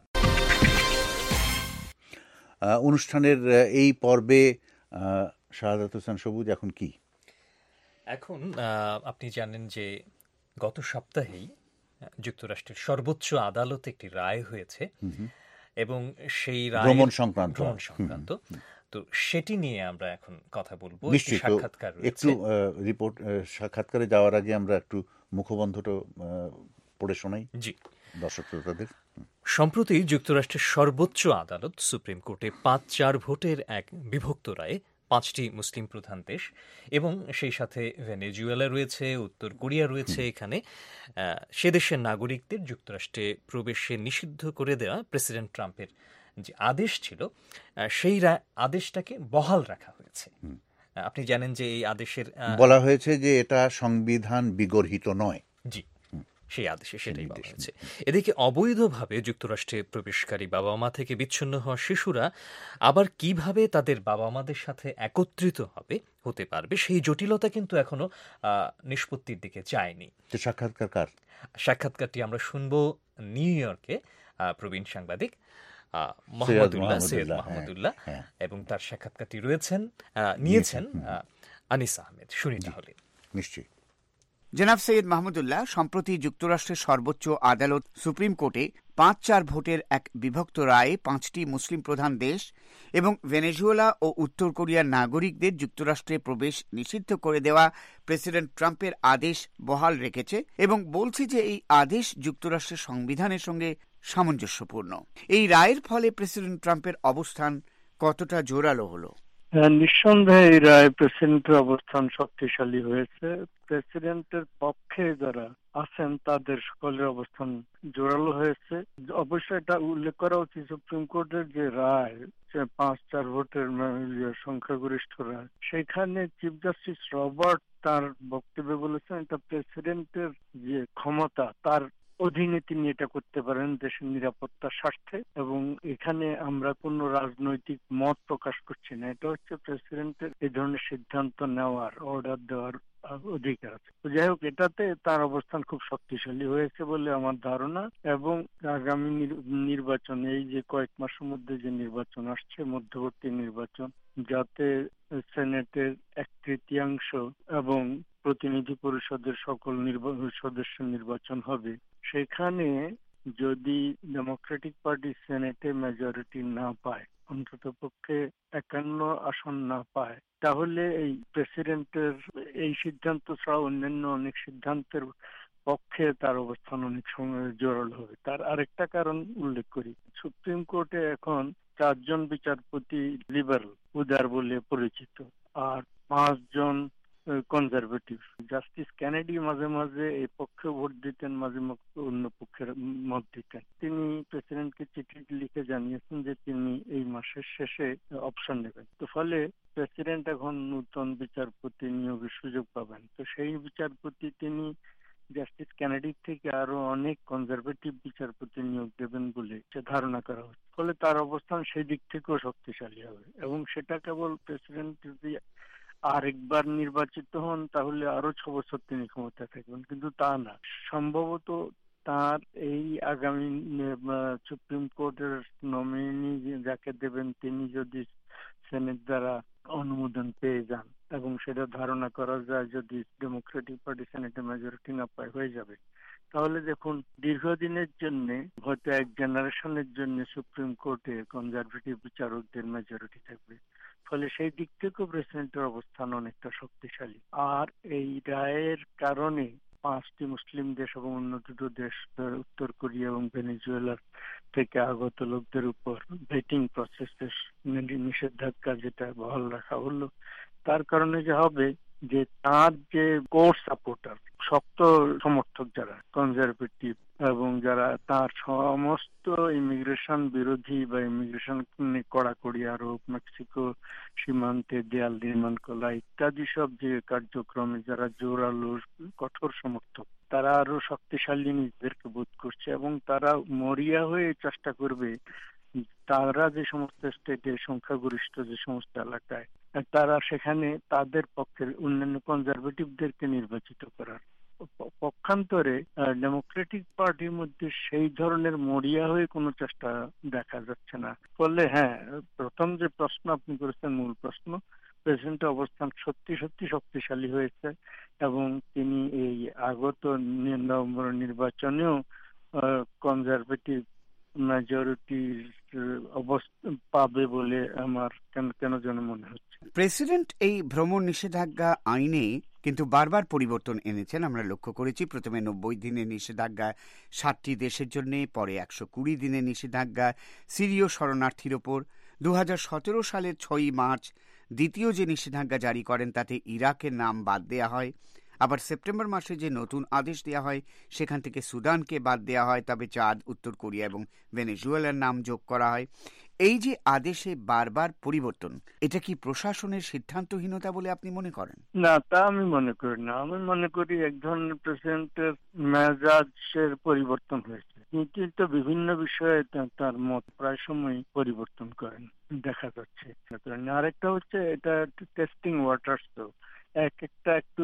A: অনুষ্ঠানের এই পর্বে শাহাদাত হোসেন সবুজ, এখন কি?
L: এখন আপনি জানেন যে গত সপ্তাহেই যুক্তরাষ্ট্রের সর্বোচ্চ আদালতে একটি রায় হয়েছে, এবং সেই রায় ভ্রমণ সংক্রান্ত। তো সেটি নিয়ে আমরা এখন কথা বলবো। সাক্ষাৎকার
A: একটু রিপোর্ট, সাক্ষাৎকারে যাওয়ার আগে আমরা একটু মুখবন্ধটা পড়ে শোনাই জি দর্শক শ্রোতাদের।
L: সম্প্রতি যুক্তরাষ্ট্রের সর্বোচ্চ আদালত সুপ্রিম কোর্টে 5-4 ভোটের এক বিভক্ত রায়ে 5টি মুসলিম প্রধান দেশ এবং সেই সাথে ভেনেজুয়েলা রয়েছে, উত্তর কোরিয়া রয়েছে, এখানে সে দেশের নাগরিকদের যুক্তরাষ্ট্রে প্রবেশে নিষিদ্ধ করে দেওয়া প্রেসিডেন্ট ট্রাম্পের যে আদেশ ছিল, সেই আদেশটাকে বহাল রাখা হয়েছে। আপনি জানেন যে এই আদেশের
A: বলা হয়েছে যে এটা সংবিধান বিগর্হিত নয়।
L: জি, সেই আদেশে সেটাই বলা হয়েছে। এদিকে অবৈধভাবে যুক্তরাষ্ট্রে প্রবেশকারী বাবা মা থেকে বিচ্ছিন্ন হওয়া শিশুরা আবার কিভাবে তাদের বাবা মাদের সাথে একত্রিত হতে পারবে, সেই জটিলতা কিন্তু এখনো নিষ্পত্তির দিকে যায়নি। সাক্ষাৎকারটি আমরা শুনবো নিউ ইয়র্কে প্রবীণ সাংবাদিক সৈয়দ মাহমুদুল্লাহ, এবং তার সাক্ষাৎকারটি নিয়েছেন আনিস আহমেদ। শুনি তাহলে।
A: নিশ্চয়ই।
H: জনাব সৈয়দ মাহমুদুল্লাহ, সম্প্রতি যুক্তরাষ্ট্রের সর্বোচ্চ আদালত সুপ্রিম কোর্টে 5-4 ভোটের এক বিভক্ত রায়ে 5টি মুসলিম প্রধান দেশ এবং ভেনেজুয়েলা ও উত্তর কোরিয়ার নাগরিকদের যুক্তরাষ্ট্রে প্রবেশ নিষিদ্ধ করে দেওয়া প্রেসিডেন্ট ট্রাম্পের আদেশ বহাল রেখেছে এবং বলছে যে এই আদেশ যুক্তরাষ্ট্রের সংবিধানের সঙ্গে সামঞ্জস্যপূর্ণ। এই রায়ের ফলে প্রেসিডেন্ট ট্রাম্পের অবস্থান কতটা জোরালো হলো?
S: নিঃসন্দেহে এই রায় প্রেসিডেন্টের অবস্থান শক্তিশালী হয়েছে। প্রেসিডেন্টের পক্ষে যারা আছেন তাদের সকলের অবস্থান জোরালো হয়েছে। অবশ্যই এটা উল্লেখ করা উচিত, সুপ্রিম কোর্টের যে রায়, 5-4 ভোটের সংখ্যাগরিষ্ঠ রায়, সেখানে চিফ জাস্টিস রবার্ট তার বক্তব্যে বলেছেন এটা প্রেসিডেন্টের যে ক্ষমতা তার অধীনে তিনি এটা করতে পারেন দেশের নিরাপত্তার স্বার্থে, এবং এখানে আমরা কোনো রাজনৈতিক মত প্রকাশ করছি না। এটা হচ্ছে প্রেসিডেন্টের এই ধরনের সিদ্ধান্ত নেওয়ার, অর্ডার দেওয়ার অধিকার আছে। যাই হোক, এটাতে তার অবস্থান খুব শক্তিশালী হয়েছে বলে আমার ধারণা, এবং আগামী নির্বাচন, এই যে কয়েক মাসের মধ্যে যে নির্বাচন আসছে, মধ্যবর্তী নির্বাচন, যাতে সেনেটের 1/3 এবং প্রতিনিধি পরিষদের সকল সদস্য নির্বাচন হবে, সেখানে যদি ডেমোক্রেটিক পার্টি সেনেটে মেজরিটি না পায়, অন্তত পক্ষে 51 আসন না পায়, তাহলে এই প্রেসিডেন্টের এই সিদ্ধান্ত ছাড়া অন্যান্য অনেক সিদ্ধান্তের পক্ষে তার অবস্থান অনেক সময় জোরালো হবে। তার আরেকটা কারণ উল্লেখ করি, সুপ্রিম কোর্টে এখন 4 জন বিচারপতি লিবারেল, উদার বলে পরিচিত, আর 5 জন কনজারভেটিভ। জাস্টিস কেনেডি মাঝে মাঝে এই পক্ষে ভোট দিতেন, মাঝে মাঝে অন্য পক্ষের মত দিতেন। তিনি প্রেসিডেন্টকে চিঠি লিখে জানিয়েছেন যে তিনি এই মাসের শেষে অপশন নেবেন। তো ফলে প্রেসিডেন্ট এখন নতুন বিচারপতি নিয়োগের সুযোগ পাবেন। তো সেই বিচারপতি তিনি জাস্টিস কেনেডির থেকে আরো অনেক কনজারভেটিভ বিচারপতি নিয়োগ দেবেন বলে ধারণা করা হচ্ছে। ফলে তার অবস্থান সেই দিক থেকেও শক্তিশালী হবে এবং সেটা কেবল প্রেসিডেন্ট যদি আরেকবার নির্বাচিত হন তাহলে আরো 6 বছর তিনি ক্ষমতায় থাকবেন, কিন্তু তা না। সম্ভবত তার এই আগামী সুপ্রিম কোর্টের নমিনি যাকে দেবেন তিনি যদি সেনেট দ্বারা অনুমোদন পেয়ে যান এবং সেটা ধারণা করা যায় যদি ডেমোক্রেটিক পার্টি সেনেটে মেজরিটি না পায় হয়ে যাবে, তাহলে দেখুন দীর্ঘদিনের জন্য হয়তো এক জেনারেশনের জন্য সুপ্রিম কোর্টে কনজারভেটিভ বিচারকদের মেজরিটি থাকবে। ফলে সেই দিক থেকেও প্রেসিডেন্টের অবস্থান অনেকটা শক্তিশালী। আর এই রায়ের কারণে 5টি মুসলিম দেশ এবং অন্য 2 দেশ উত্তর কোরিয়া এবং ভেনেজুয়েলার থেকে আগত লোকদের উপর ভেটিং প্রসেসের নিষেধাজ্ঞা যেটা বহাল রাখা হলো, তার কারণে যে হবে যে তার যে কোর সাপোর্টার, শক্ত সমর্থক যারা কনজারভেটিভ এবং যারা তার সমস্ত ইমিগ্রেশন বিরোধী বা ইমিগ্রেশন কড়াকড়ি আরোপ, মেক্সিকো সীমান্তে দেয়াল নির্মাণ করা ইত্যাদি সব যে কার্যক্রমে যারা জোরালো কঠোর সমর্থক, তারা আরো শক্তিশালী নিজেদেরকে বোধ করছে এবং তারা মরিয়া হয়ে চেষ্টা করবে তারা যে সমস্ত স্টেটে সংখ্যাগরিষ্ঠ যে সমস্ত এলাকায় তারা সেখানে তাদের পক্ষের অন্যান্য কনজারভেটিভদেরকে নির্বাচিত করার। পক্ষান্তরে ডেমোক্রেটিক পার্টির মধ্যে সেই ধরনের মরিয়া হয়ে কোনো চেষ্টা দেখা যাচ্ছে না। ফলে হ্যাঁ, প্রথম যে প্রশ্ন আপনি করেছেন, মূল প্রশ্ন, প্রেসিডেন্টের অবস্থান সত্যি সত্যি শক্তিশালী হয়েছে এবং তিনি এই আগত নভেম্বর নির্বাচনেও কনজারভেটিভ মেজরিটি পাবে বলে আমার কেন যেন মনে হচ্ছে।
H: প্রেসিডেন্ট এই ভ্রমণ নিষেধাজ্ঞা আইনে কিন্তু বারবার পরিবর্তন এনেছেন। আমরা লক্ষ্য করেছি প্রথমে 90 দিনের নিষেধাজ্ঞা 7টি দেশের জন্য, পরে 120 দিনের নিষেধাজ্ঞা সিরীয় শরণার্থীর ওপর। 2017 সালের 6ই মার্চ দ্বিতীয় যে নিষেধাজ্ঞা জারি করেন তাতে ইরাকের নাম বাদ দেয়া হয়। আবার সেপ্টেম্বর মাসে যে নতুন আদেশ দেওয়া হয় সেখান থেকে সুদানকে বাদ দেওয়া হয়, তবে চাঁদ, উত্তর কোরিয়া এবং ভেনেজুয়েলার নাম যোগ করা হয়। এই যে আদেশে বারবার পরিবর্তন, এটা কি প্রশাসনের সিদ্ধান্তহীনতা বলে আপনি মনে করেন?
S: না, তা আমি মনে করি না। আমি মনে করি এক ধরনের প্রেসিডেন্টের মেজাজের পরিবর্তন হয়েছে। তিনি তো বিভিন্ন বিষয়ে তার মত প্রায় সময় পরিবর্তন করেন, দেখা যাচ্ছে। আরেকটা হচ্ছে এটা টেস্টিং ওয়াটার্স, তো একটা একটু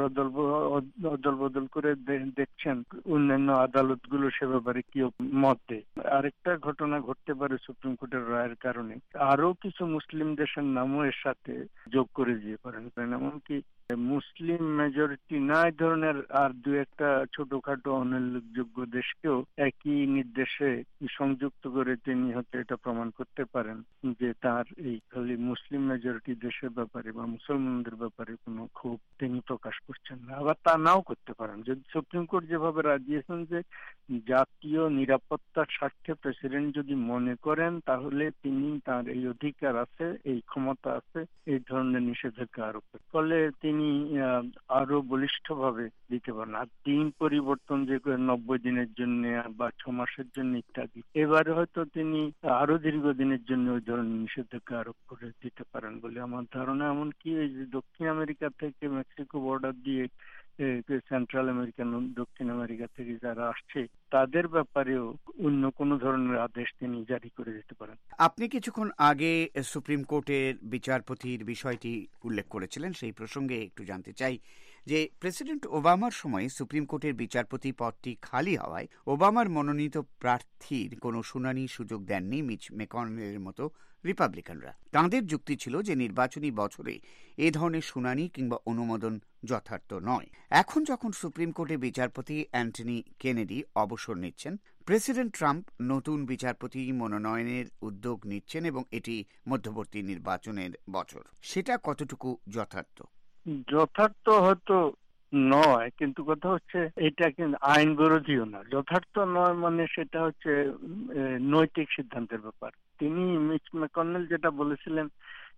S: অদল বদল করে দেখছেন অন্যান্য আদালতগুলো সে ব্যাপারে কি মত দেয়। আরেকটা ঘটনা ঘটতে পারে সুপ্রিম কোর্টের রায়ের কারণে আরো কিছু মুসলিম দেশের নামও এর সাথে যোগ করে দিয়ে পারেন। এমনকি মুসলিম মেজরিটি না এই ধরনের আর 2-1টা ছোটখাটো অনুল্লেখযোগ্য দেশকেও একই নির্দেশে সংযুক্ত করে তিনি হয়তো এটা প্রমাণ করতে পারেন যে তার এই খালি মুসলিম মেজরিটি দেশের ব্যাপারে বা মুসলমানদের ব্যাপারে কোনো ক্ষোভ তিনি প্রকাশ করছেন না। আবার তা নাও করতে পারেন যদি সুপ্রিম কোর্ট যেভাবে রায় দিয়েছেন যে জাতীয় নিরাপত্তার স্বার্থে প্রেসিডেন্ট যদি মনে করেন তাহলে তিনি তার এই অধিকার আছে, এই ক্ষমতা আছে এই ধরনের নিষেধাজ্ঞা আরোপের। ফলে তিনি আরো বলিষ্ঠভাবে দিতে পারেন। আর দিন পরিবর্তন যে 90 দিনের জন্য বা 6 মাসের জন্য ইত্যাদি, এবারে হয়তো তিনি আরো দীর্ঘদিনের জন্য ওই ধরনের নিষেধাজ্ঞা আরোপ করে দিতে পারেন বলে আমার ধারণা। এমনকি এই যে দক্ষিণ আমেরিকা থেকে মেক্সিকো বর্ডার দিয়ে সেন্ট্রাল আমেরিকান দক্ষিণ আমেরিকা থেকে যারা আসছে তাদের ব্যাপারেও অন্য কোনো ধরনের আদেশ তিনি জারি করে দিতে পারেন।
H: আপনি কিছুক্ষণ আগে সুপ্রিম কোর্টের বিচারপতির বিষয়টি উল্লেখ করেছিলেন, সেই প্রসঙ্গে একটু জানতে চাই যে প্রেসিডেন্ট ওবামার সময় সুপ্রিম কোর্টের বিচারপতি পদটি খালি হওয়ায় ওবামার মনোনীত প্রার্থীর কোনো শুনানির সুযোগ দেননি মিচ ম্যাকনেলের মতো রিপাবলিকানরা। তাঁদের যুক্তি ছিল যে নির্বাচনী বছরে এ ধরনের শুনানি কিংবা অনুমোদন যথার্থ নয়। এখন যখন সুপ্রিম কোর্টের বিচারপতি অ্যান্টনি কেনেডি অবসর নিচ্ছেন, প্রেসিডেন্ট ট্রাম্প নতুন বিচারপতি মনোনয়নের উদ্যোগ নিচ্ছেন এবং এটি মধ্যবর্তী নির্বাচনের বছর, সেটা কতটুকু যথার্থ?
S: যথার্থ হয়তো নয়, কিন্তু কথা হচ্ছে এটা কিন্তু আইন বিরোধীও না। যথার্থ নয় মানে সেটা হচ্ছে নৈতিক সিদ্ধান্তের ব্যাপার। তিনি মিচ ম্যাকনেল যেটা বলেছিলেন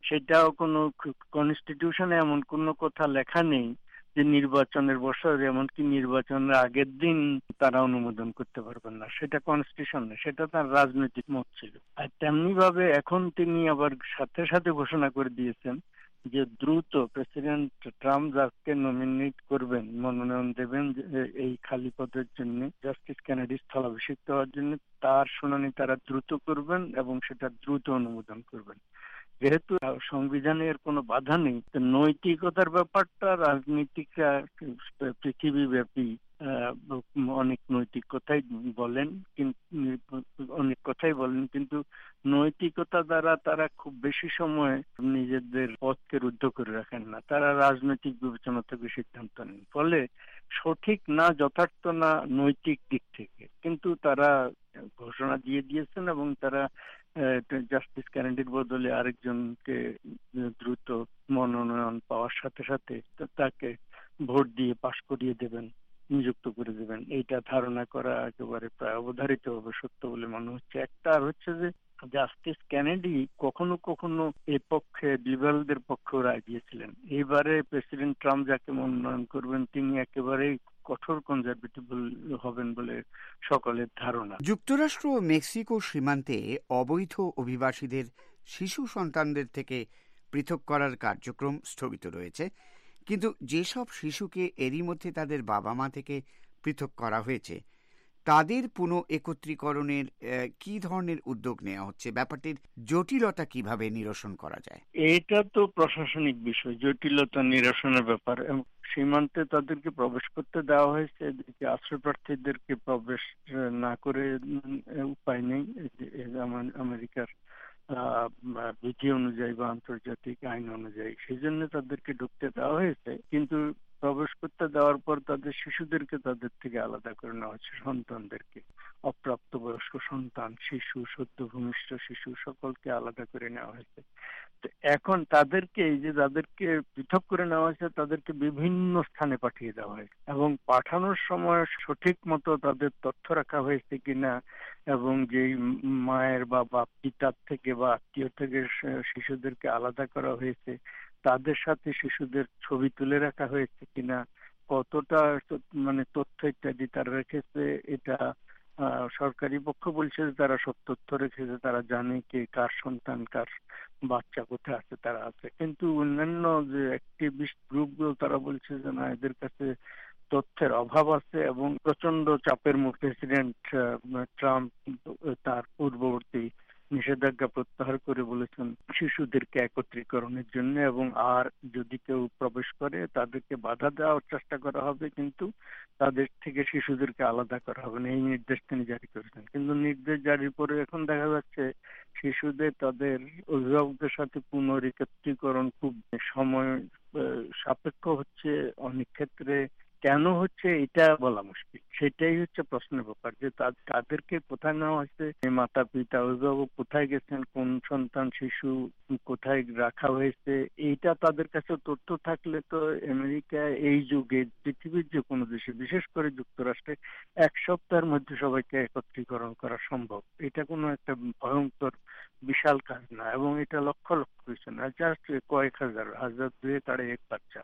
S: সেটাও কোনো কনস্টিটিউশনে এমন কোনো কথা লেখা নেই যে নির্বাচনের বছর, এমনকি নির্বাচনের আগের দিন তারা অনুমোদন করতে পারবেন না। সেটা কনস্টিটিউশন না, সেটা তার রাজনৈতিক মত ছিল। আর তেমনি ভাবে এখন তিনি আবার সাথে সাথে ঘোষণা করে দিয়েছেন যে দ্রুত প্রেসিডেন্ট ট্রাম্প যাকে নমিনেট করবেন, মনোনয়ন দেবেন এই খালি পদের জন্য, জাস্টিস কেনেডি স্থলাভিষিক্ত হওয়ার জন্য, তার শুনানি তারা দ্রুত করবেন এবং সেটা দ্রুত অনুমোদন করবেন। যেহেতু সংবিধানের কোনো বাধা নেই, নৈতিকতার ব্যাপারটা রাজনীতিকরা পৃথিবীব্যাপী অনেক নৈতিক কথাই বলেন, কিন্তু নৈতিকতা দ্বারা তারা খুব বেশি সময় নিজেদের পথকে রুদ্ধ করে রাখেন না। তারা রাজনৈতিক বিবেচনা থেকে সিদ্ধান্ত নেন, ফলে সঠিক না, যথার্থ না নৈতিক দিক থেকে, কিন্তু তারা ঘোষণা দিয়ে দিয়েছেন এবং তারা জাস্টিস কেনেডির বদলে আরেকজনকে দ্রুত মনোনয়ন পাওয়ার সাথে সাথে তাকে ভোট দিয়ে পাশ করিয়ে দেবেন, নিযুক্ত করে দেবেন। এইটা ধারণা করা একেবারে প্রায় অবধারিত হবে সত্য বলে মনে হচ্ছে। একটা আর হচ্ছে যে জাস্টিস কেনেডি কখনো কখনো এই পক্ষে লিবারেলদের পক্ষেও রায় দিয়েছিলেন। এইবারে প্রেসিডেন্ট ট্রাম্প যাকে মনোনয়ন করবেন তিনি একেবারেই কঠোর কনজারভেটিভ হবেন বলে সকলের ধারণা।
H: যুক্তরাষ্ট্র ও মেক্সিকো সীমান্তে অবৈধ অভিবাসীদের শিশু সন্তানদের থেকে পৃথক করার কার্যক্রম স্থগিত রয়েছে, কিন্তু যেসব শিশুকে এরই মধ্যে তাদের বাবা মা থেকে পৃথক করা হয়েছে তাদের পুনঃ একত্রীকরণের কি ধরনের উদ্যোগ নেওয়া হচ্ছে? ব্যাপারটির জটিলতা কিভাবে নিরসন করা যায়?
S: এটা তো প্রশাসনিক বিষয়, জটিলতা নিরসনের ব্যাপার। সীমান্তে তাদেরকে প্রবেশ করতে দেওয়া হয়েছে, এদিকে আশ্রয় প্রার্থীদেরকে প্রবেশ না করে উপায় নেই। আমেরিকার বিধি অনুযায়ী বা আন্তর্জাতিক আইন অনুযায়ী সেই জন্য তাদেরকে ঢুকতে দেওয়া হয়েছে, কিন্তু প্রবেশ করতে দেওয়ার পর তাদের শিশুদেরকে তাদের থেকে আলাদা করে নেওয়া হচ্ছে, সন্তানদেরকে, অপ্রাপ্তবয়স্ক সন্তান, শিশু, সদ্য ভূমিষ্ঠ শিশু, সকলকে আলাদা করে নেওয়া হয়েছে। তো এখন তাদেরকে, এই যে তাদেরকে পৃথক করে নেওয়া হয়েছে, তাদেরকে বিভিন্ন স্থানে পাঠিয়ে দেওয়া হয়েছে এবং পাঠানোর সময় সঠিক মতো তাদের তথ্য রাখা হয়েছে কিনা এবং যেই মায়ের বা পিতার থেকে বা আত্মীয় থেকে শিশুদেরকে আলাদা করা হয়েছে তাদের সাথে শিশুদের ছবি তুলে রাখা হয়েছে কিনা, কতটা তথ্য ইত্যাদি তারা রেখেছে, এটা সরকারি পক্ষ বলছে যে তারা সব তথ্য রেখেছে, তারা জানে কে কার সন্তান, কার বাচ্চা কোথায় আছে, তারা আছে। কিন্তু অন্যান্য যে অ্যাক্টিভিস্ট গ্রুপগুলো তারা বলছে যে না, এদের কাছে তথ্যের অভাব আছে এবং প্রচন্ড চাপের মুখে প্রেসিডেন্ট ট্রাম্প তার পূর্ববর্তী নিষেধাজ্ঞা প্রত্যাহার করে বলেছেন শিশুদেরকে একত্রীকরণের জন্য, এবং আর যদি কেউ প্রবেশ করে তাদেরকে বাধা দেওয়ার চেষ্টা করা হবে, কিন্তু তাদের থেকে শিশুদেরকে আলাদা করা হবে না, এই নির্দেশ তিনি জারি করেছেন। কিন্তু নির্দেশ জারির পরে এখন দেখা যাচ্ছে শিশুদের তাদের অভিভাবকদের সাথে পুনরিকত্রীকরণ খুব সময় সাপেক্ষ হচ্ছে, অনেক ক্ষেত্রে কেন হচ্ছে এটা বলা মুশকিল। সেটাই হচ্ছে প্রশ্নের ব্যাপার, যে তাদেরকে কোথায় নেওয়া হয়েছে, মাতা পিতা অভিভাবক কোথায় গেছেন, কোন সন্তান শিশু কোথায় রাখা হয়েছে, এইটা তাদের কাছে তথ্য থাকলে তো আমেরিকা এই যুগে পৃথিবীর যে কোনো দেশে, বিশেষ করে যুক্তরাষ্ট্রে, এক সপ্তাহের মধ্যে সবাইকে একত্রীকরণ করা সম্ভব। এটা কোনো একটা ভয়ঙ্কর বিশাল কাজ না, এবং এটা লক্ষ লক্ষ কিছু না, জাস্ট কয়েক হাজার দুয়ে তাড়ে এক বাচ্চা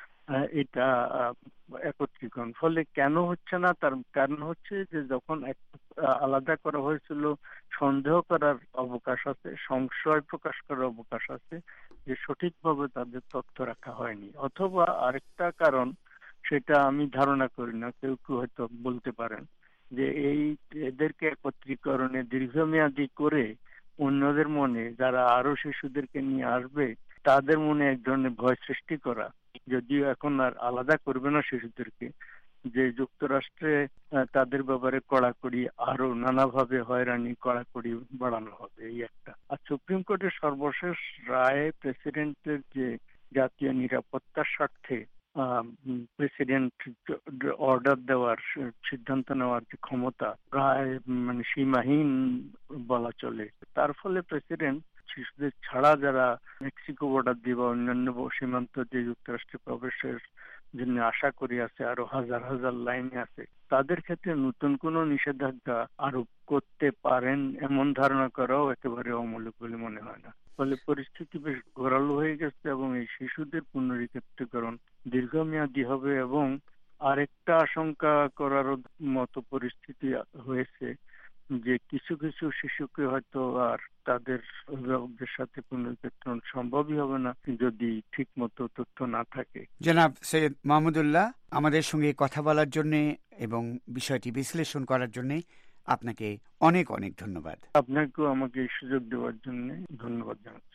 S: এটা একত্রীকরণ। ফলে কেন হচ্ছে না, তার কারণ হচ্ছে যে যখন আলাদা করা হয়েছিল সন্দেহ করার অবকাশ আছে, সংশয় প্রকাশ করার অবকাশ আছে যে সঠিকভাবে তাদের তথ্য রাখা হয়নি। অথবা আরেকটা কারণ, সেটা আমি ধারণা করি না, কেউ কেউ হয়তো বলতে পারেন যে এদেরকে একত্রীকরণে দীর্ঘমেয়াদী করে অন্যদের মনে, যারা আরো শিশুদেরকে নিয়ে আসবে তাদের মনে এক ধরনের ভয় সৃষ্টি করা, যদিও এখন আর আলাদা করবে না শিশুদেরকে, যে যুক্তরাষ্ট্রে তাদের ব্যাপারে কড়াকড়ি আরো নানাভাবে হয়রানি কড়াকড়ি বাড়ানো হবে, এই একটা। আর সুপ্রিম কোর্টের সর্বশেষ রায়ে প্রেসিডেন্টের যে জাতীয় নিরাপত্তার স্বার্থে প্রেসিডেন্ট অর্ডার দেওয়ার, সিদ্ধান্ত নেওয়ার যে ক্ষমতা প্রায় সীমাহীন বলা চলে, তার ফলে প্রেসিডেন্ট শিশুদের ছাড়া যারা মেক্সিকো বর্ডার দিয়ে বা অন্যান্য সীমান্ত দিয়ে যুক্তরাষ্ট্রে প্রবেশের জন্য আশা করি আছে, আরো হাজার হাজার লাইনে আছে, তাদের ক্ষেত্রে নতুন কোনো নিষেধাজ্ঞা আরোপ করতে পারেন এমন ধারণা করাও একেবারে অমূলক বলে মনে হয় না। ফলে পরিস্থিতি বেশ ঘোরালো হয়ে গেছে এবং এই শিশুদের পুনরীক্ষিতকরণ দীর্ঘমেয়াদী হবে এবং আরেকটা আশঙ্কা করার মতো পরিস্থিতি হয়েছে যে কিছু কিছু শিশুকে হয়তো আর তাদের অভিভাবকদের সাথে পুনরীক্ষিতকরণ সম্ভবই হবে না যদি ঠিক মতো তথ্য না থাকে।
H: জনাব সৈয়দ মাহমুদুল্লাহ, আমাদের সঙ্গে কথা বলার জন্য এবং বিষয়টি বিশ্লেষণ করার জন্য আপনাকে অনেক অনেক ধন্যবাদ।
S: আপনাকেও আমাকে এই সুযোগ দেওয়ার জন্য ধন্যবাদ জানাচ্ছি।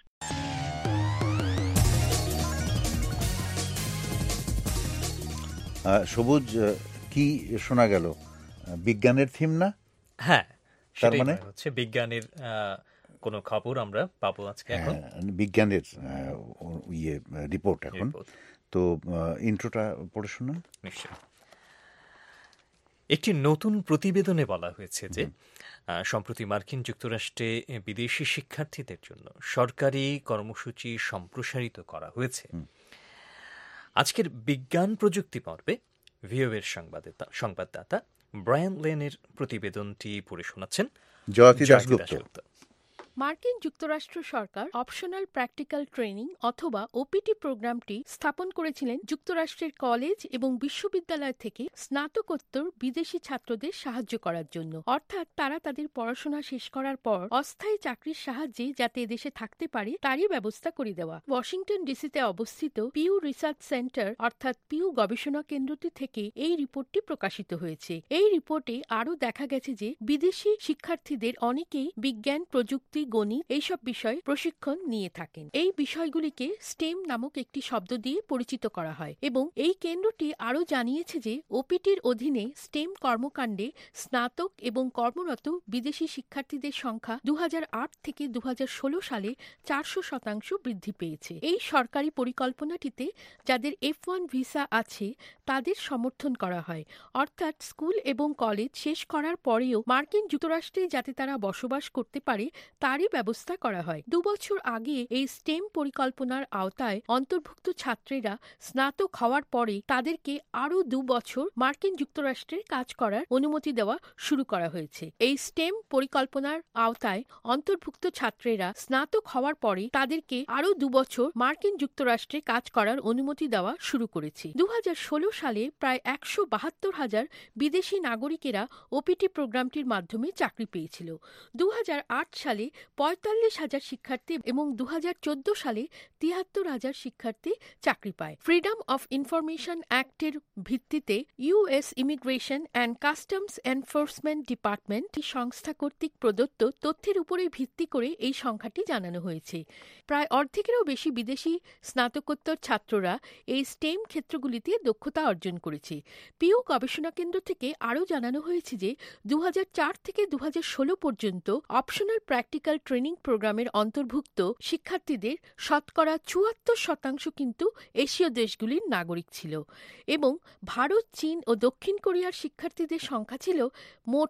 A: সবুজ, কি শোনা গেল? বিজ্ঞানের থিম না?
L: হ্যাঁ,
A: তার মানে
L: হচ্ছে বিজ্ঞানের কোনো খবর আমরা পাবো আজকে। এখন
A: বিজ্ঞানের রিপোর্ট এখন তো ইন্ট্রোটা পড়ে শুনুন।
L: নিশ্চয়। একটি নতুন প্রতিবেদনে বলা হয়েছে যে সম্প্রতি মার্কিন যুক্তরাষ্ট্রে বিদেশি শিক্ষার্থীদের জন্য সরকারি কর্মসূচি সম্প্রসারিত করা হয়েছে। আজকের বিজ্ঞান প্রযুক্তি পর্বে ভিওএর সংবাদদাতা ব্রায়ান লেনের প্রতিবেদনটি পড়ে শোনাচ্ছেন
A: জয়তী দাশগুপ্ত।
T: মার্কিন যুক্তরাষ্ট্র সরকার অপশনাল প্র্যাকটিক্যাল ট্রেনিং অথবা ওপিটি প্রোগ্রামটি স্থাপন করেছিলেন যুক্তরাষ্ট্রের কলেজ এবং বিশ্ববিদ্যালয় থেকে স্নাতকোত্তর বিদেশি ছাত্রদের সাহায্য করার জন্য, অর্থাৎ তারা তাদের পড়াশোনা শেষ করার পর অস্থায়ী চাকরির সাহায্যে যাতে এদেশে থাকতে পারে তারই ব্যবস্থা করে দেওয়া। ওয়াশিংটন ডিসিতে অবস্থিত পিউ রিসার্চ সেন্টার অর্থাৎ পিউ গবেষণা কেন্দ্রটি থেকে এই রিপোর্টটি প্রকাশিত হয়েছে। এই রিপোর্টে আরও দেখা গেছে যে বিদেশি শিক্ষার্থীদের অনেকেই বিজ্ঞান, প্রযুক্তি, গণিত এইসব বিষয়ে প্রশিক্ষণ নিয়ে থাকেন। এই বিষয়গুলিকে স্টেম নামক একটি শব্দ দিয়ে পরিচিত করা হয় এবং এই কেন্দ্রটি আরও জানিয়েছে যে ওপিটির অধীনে স্টেম কর্মকাণ্ডে স্নাতক এবং কর্মরত বিদেশি শিক্ষার্থীদের সংখ্যা 2008 থেকে 2016 সালে 400% বৃদ্ধি পেয়েছে। এই সরকারি পরিকল্পনাটিতে যাদের F1 ভিসা আছে তাদের সমর্থন করা হয়, অর্থাৎ স্কুল এবং কলেজ শেষ করার পরেও মার্কিন যুক্তরাষ্ট্রে যাতে তারা বসবাস করতে পারে তারই ব্যবস্থা করা হয়। 2 বছর আগে এই স্টেম পরিকল্পনার আওতায় অন্তর্ভুক্ত ছাত্রীরা স্নাতক হওয়ার পরে তাদেরকে আরও 2 বছর মার্কিন যুক্তরাষ্ট্রে কাজ করার অনুমতি দেওয়া শুরু করা হয়েছে। এই স্টেম পরিকল্পনার আওতায় অন্তর্ভুক্ত ছাত্রীরা স্নাতক হওয়ার পরে তাদেরকে আরও 2 বছর মার্কিন যুক্তরাষ্ট্রে কাজ করার অনুমতি দেওয়া শুরু করেছে। 2016 সালে প্রায় 172,000 বিদেশি নাগরিকেরা ওপিটি প্রোগ্রামটির মাধ্যমে চাকরি পেয়েছিল। 2008 সালে 45,000 শিক্ষার্থী এবং 2014 সালে 73,000 শিক্ষার্থী চাকরি পায়। ফ্রিডম অফ ইনফরমেশন অ্যাক্টের ভিত্তিতে US immigration and customs enforcement department সংস্থা কর্তৃক প্রদত্ত তথ্যের উপরে ভিত্তি করে এই সংখ্যাটি জানানো হয়েছে। প্রায় অর্ধেকেরও বেশি বিদেশি স্নাতকোত্তর ছাত্ররা এই স্টেম ক্ষেত্রগুলিতে দক্ষতা অর্জন করেছে। পিউ গবেষণা কেন্দ্র থেকে আরও জানানো হয়েছে যে 2004 থেকে 2016 পর্যন্ত অপশনাল প্র্যাকটিক্যাল ট্রেনিং প্রোগ্রামের অন্তর্ভুক্ত শিক্ষার্থীদের শতকরা 74% কিন্তু এশীয় দেশগুলির নাগরিক ছিল এবং ভারত, চীন ও দক্ষিণ কোরিয়ার শিক্ষার্থীদের সংখ্যা ছিল মোট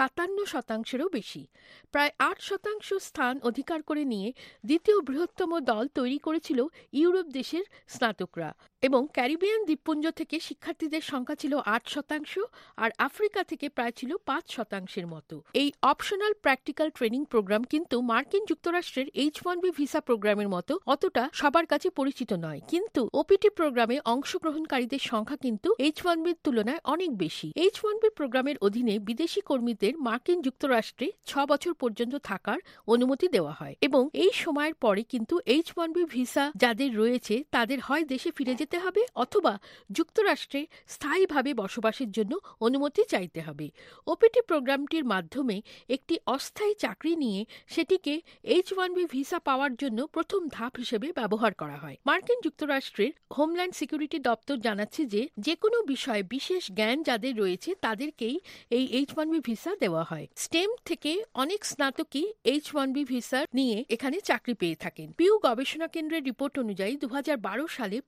T: 57%-এরও বেশি। প্রায় 8% স্থান অধিকার করে নিয়ে দ্বিতীয় বৃহত্তম দল তৈরি করেছিল ইউরোপ দেশের স্নাতকরা এবং ক্যারিবিয়ান দ্বীপপুঞ্জ থেকে শিক্ষার্থীদের সংখ্যা ছিল 8% আর আফ্রিকা থেকে প্রায় ছিল 5%-এর মতো। এই অপশনাল প্র্যাকটিক্যাল ট্রেনিং প্রোগ্রাম কিন্তু মার্কিন যুক্তরাষ্ট্রের H1B ভিসা প্রোগ্রামের মতো অতটা সবার কাছে পরিচিত নয়, কিন্তু ওপিটি প্রোগ্রামে অংশগ্রহণকারীদের সংখ্যা কিন্তু H1Bর তুলনায় অনেক বেশি। H1B প্রোগ্রামের অধীনে বিদেশি কর্মীদের মার্কিন যুক্তরাষ্ট্রে 6 বছর পর্যন্ত থাকার অনুমতি দেওয়া হয় এবং এই সময়ের পরে কিন্তু H1B ভিসা যাদের রয়েছে তাদের হয় দেশে ফিরে যেতে হবে অথবা যুক্তরাষ্ট্রে স্থায়ীভাবে বসবাসের জন্য অনুমতি চাইতে হবে। ওপিটি প্রোগ্রামটির মাধ্যমে একটি অস্থায়ী চাকরি নিয়ে সেটিকে H1B ভিসা পাওয়ার জন্য প্রথম ধাপ হিসেবে ব্যবহার করা হয়। মার্কিন যুক্তরাষ্ট্রের হোমল্যান্ড সিকিউরিটি দপ্তর জানাচ্ছে যে কোনো বিষয়ে বিশেষ জ্ঞান যাদের রয়েছে তাদেরকেই এই H1B ভিসা দেওয়া হয়। স্টেম থেকে অনেক স্নাতকই H1B ভিসা নিয়ে এখানে চাকরি পেয়ে থাকেন। পিউ গবেষণা কেন্দ্রের রিপোর্ট অনুযায়ী 2012 সালে প্রায় 200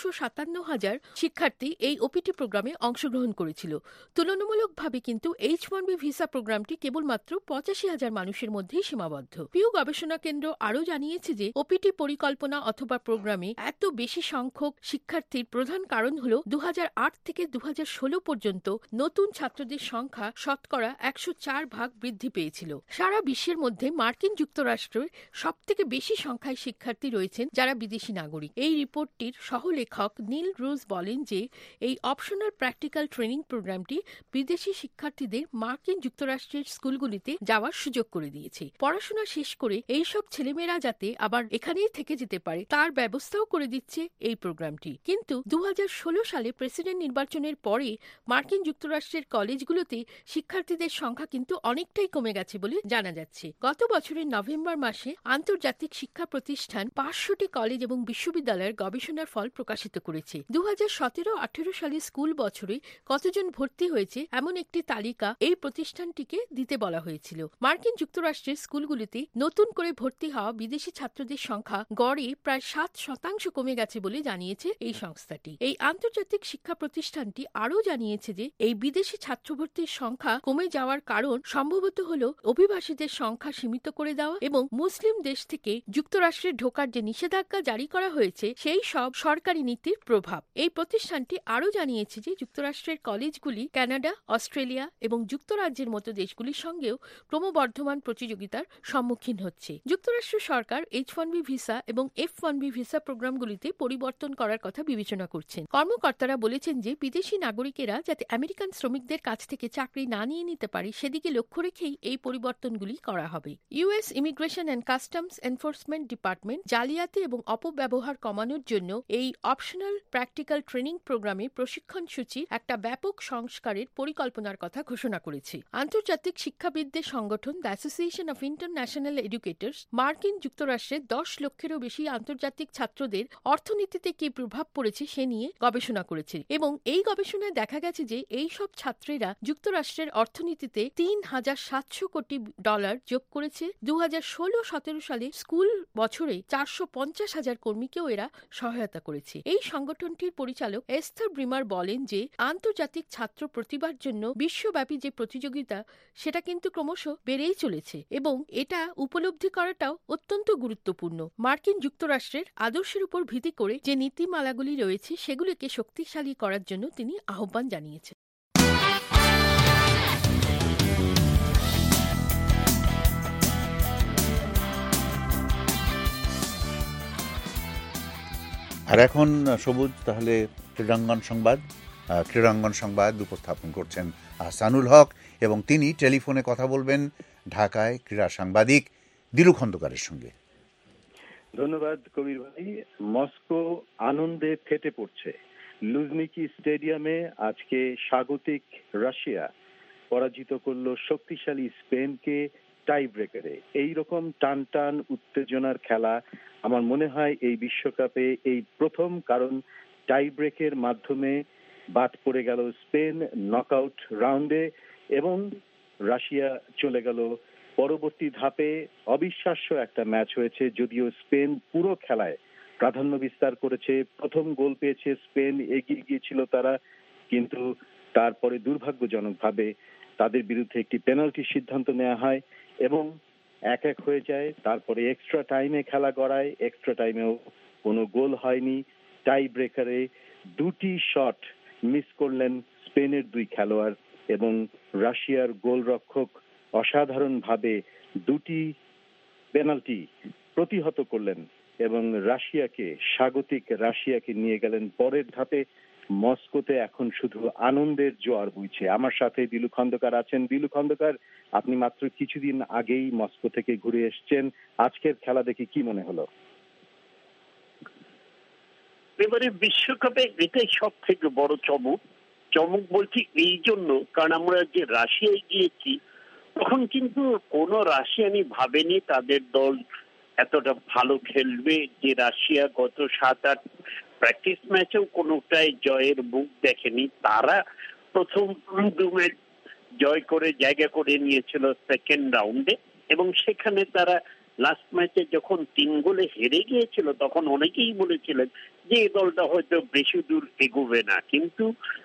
T: 257,000 শিক্ষার্থী এই ওপিটি প্রোগ্রামে অংশগ্রহণ করেছিল। তুলনামূলকভাবে কিন্তু H1B ভিসা প্রোগ্রামটি কেবলমাত্র 85,000 মানুষের মধ্যেই সীমাবদ্ধ। পিউ গবেষণা কেন্দ্র আরও জানিয়েছে যে ওপিটি পরিকল্পনা অথবা প্রোগ্রামে এত বেশি সংখ্যক শিক্ষার্থীর প্রধান কারণ হল 2008 থেকে 2016 পর্যন্ত নতুন ছাত্রদের সংখ্যা শতকরা 104% বৃদ্ধি পেয়েছিল। সারা বিশ্বের মধ্যে মার্কিন যুক্তরাষ্ট্রের সবথেকে বেশি সংখ্যায় শিক্ষার্থী রয়েছেন যারা বিদেশি নাগরিক। এই রিপোর্টটির সহলেখক নীল রুজ বলেন যে এই অপশনাল প্র্যাকটিক্যাল ট্রেনিং প্রোগ্রামটি বিদেশি শিক্ষার্থীদের মার্কিন যুক্তরাষ্ট্রের স্কুলগুলিতে যাওয়ার সুযোগ করে দিয়েছে। পড়াশোনা শেষ করে এইসব ছেলেমেয়েরা যাতে আবার এখানেই থেকে যেতে পারে তার ব্যবস্থাও করে দিচ্ছে এই প্রোগ্রামটি। কিন্তু 2016 সালে প্রেসিডেন্ট নির্বাচনের পরে মার্কিন যুক্তরাষ্ট্রের কলেজগুলোতে শিক্ষার্থীদের সংখ্যা কিন্তু অনেকটাই কমে গেছে বলে জানা যাচ্ছে। গত বছরের নভেম্বর মাসে আন্তর্জাতিক শিক্ষা প্রতিষ্ঠান 500টি কলেজ এবং বিশ্ববিদ্যালয়ের গবেষণার ফল প্রকাশিত করেছে। 2017-18 সালে স্কুল বছরে কতজন ভর্তি হয়েছে এমন একটি তালিকা এই প্রতিষ্ঠানটিকে দিতে বলা হয়েছিল। মার্কিন যুক্তরাষ্ট্রের স্কুলগুলিতে নতুন করে ভর্তি হওয়া বিদেশি ছাত্রদের সংখ্যা গড়ে প্রায় 7% কমে গেছে বলে জানিয়েছে এই সংস্থাটি। এই আন্তর্জাতিক শিক্ষা প্রতিষ্ঠানটি আরও জানিয়েছে যে এই বিদেশি ছাত্র ভর্তির সংখ্যা কমে যাওয়ার কারণ সম্ভবত হল অভিবাসীদের সংখ্যা সীমিত করে দেওয়া এবং মুসলিম দেশ থেকে যুক্তরাষ্ট্রে ঢোকার যে নিষেধাজ্ঞা জারি করা হয়েছে সেই সব সরকারি নীতির প্রভাব। এই প্রতিষ্ঠানটি আরও জানিয়েছে যে যুক্তরাষ্ট্রের কলেজগুলি কানাডা, অস্ট্রেলিয়া এবং যুক্তরাজ্যের মতো দেশগুলির সঙ্গেও ক্রমবর্ধমান প্রতিযোগিতার সম্মুখীন হচ্ছে। যুক্তরাষ্ট্র সরকার H1B ভিসা এবং F1B ভিসা প্রোগ্রামগুলিতে পরিবর্তন করার কথা বিবেচনা করছেন। কর্মকর্তারা বলেছেন যে বিদেশি নাগরিকেরা যাতে আমেরিকান শ্রমিকদের কাছ থেকে চাকরি না নিয়ে নিতে পারে সেদিকে লক্ষ্য রেখেই এই পরিবর্তনগুলি করা হবে। US immigration and customs enforcement department জালিয়াতি এবং অপব্যবহার কমানোর জন্য এই অপশনাল প্র্যাকটিক্যাল ট্রেনিং প্রোগ্রামে প্রশিক্ষণ সূচির একটা ব্যাপক সংস্কারের পরিকল্পনার কথা ঘোষণা করেছে। আন্তর্জাতিক শিক্ষাবিদদের সংগঠন the association of international educators মার্কিন যুক্তরাষ্ট্রের 10 লক্ষেরও বেশি আন্তর্জাতিক ছাত্রদের অর্থনীতিতে কি প্রভাব পড়েছে সে নিয়ে গবেষণা করেছে এবং এই গবেষণায় দেখা গেছে যে এই সব ছাত্রীরা যুক্তরাষ্ট্রের অর্থনীতিতে $3,700 কোটি যোগ করেছে। 2016-17 সালে স্কুল বছরে 450,000 কর্মীকেও এরা সহায়তা করেছে। এই সংগঠনটির পরিচালক এস্থার ব্রিমার বলেন যে আন্তর্জাতিক ছাত্র প্রতিভার জন্য বিশ্বব্যাপী যে প্রতিযোগিতা সেটা কিন্তু ক্রমশ বেড়েই চলেছে এবং এটা উপলব্ধি করাটাও অত্যন্ত গুরুত্বপূর্ণ। মার্কিন যুক্তরাষ্ট্রের আদর্শের উপর ভিত্তি করে যে নীতিমালাগুলি রয়েছে সেগুলিকে শক্তিশালী করার জন্য তিনি আহ্বান জানিয়েছেন।
A: আর এখন সবুজ তাহলে ক্রীড়াঙ্গন সংবাদ উপস্থাপন করছেন আহসানুল হক এবং তিনি টেলিফোনে কথা বলবেন ঢাকায় ক্রীড়া সাংবাদিক দিলু খন্দকারের সঙ্গে।
U: ধন্যবাদ কবির ভাই। মস্কো আনন্দে ফেটে পড়ছে। লুঝনিকি স্টেডিয়ামে আজকে স্বাগতিক রাশিয়া পরাজিত করলো শক্তিশালী স্পেনকে টাই ব্রেকারে। এইরকম টান টান উত্তেজনার খেলা আমার মনে হয় এই বিশ্বকাপে এই প্রথম, কারণ টাই ব্রেকের মাধ্যমে বাদ পড়ে গেল স্পেন নকআউট রাউন্ডে এবং রাশিয়া চলে গেল পরবর্তী ধাপে। অবিশ্বাস্য একটা ম্যাচ হয়েছে, যদিও স্পেন পুরো খেলায় প্রাধান্য বিস্তার করেছে। প্রথম গোল পেয়েছে স্পেন, এগিয়ে গিয়েছিল তারা, কিন্তু তারপরে দুর্ভাগ্যজনকভাবে তাদের বিরুদ্ধে একটি পেনাল্টির সিদ্ধান্ত নেওয়া হয় এবং 1-1 হয়ে যায়। তারপরে এক্সট্রা টাইমে খেলা গড়ায়, এক্সট্রা টাইমেও কোনো গোল হয়নি। টাই ব্রেকারে 2টি শট মিস করলেন স্পেনের 2 খেলোয়াড় এবং রাশিয়ার গোলরক্ষক অসাধারণভাবে 2টি পেনাল্টি প্রতিহত করলেন এবং স্বাগতিক রাশিয়াকে নিয়ে গেলেন পরের ধাপে। মস্কোতে এখন শুধু আনন্দের জোয়ার বইছে। আমার সাথে দিলু খন্দকার আছেন। দিলু খন্দকার, আপনি মাত্র কিছুদিন আগেই মস্কো থেকে ঘুরে এসেছেন, আজকের খেলা দেখে কি মনে হলো?
V: এবারে বিশ্বকাপে এটাই সব থেকে বড় চমক বলছি এই জন্য, কারণ আমরা যে রাশিয়ায় গিয়েছি তখন কিন্তু কোনো রাশিয়ানই ভাবেনি তাদের দল এতটা ভালো খেলবে। যে রাশিয়া গত 7-8 প্র্যাকটিস ম্যাচেও কোনোটাই জয়ের মুখ দেখেনি। তারা প্রথম 2 ম্যাচ জয় করে জায়গা করে নিয়েছিল সেকেন্ড রাউন্ডে এবং সেখানে তারা লাস্ট ম্যাচে যখন 3 গোলে হেরে গিয়েছিল তখন অনেকেই বলেছিলেন যে এই দলটা হয়তো বেশি দূর এগোবে না, কিন্তু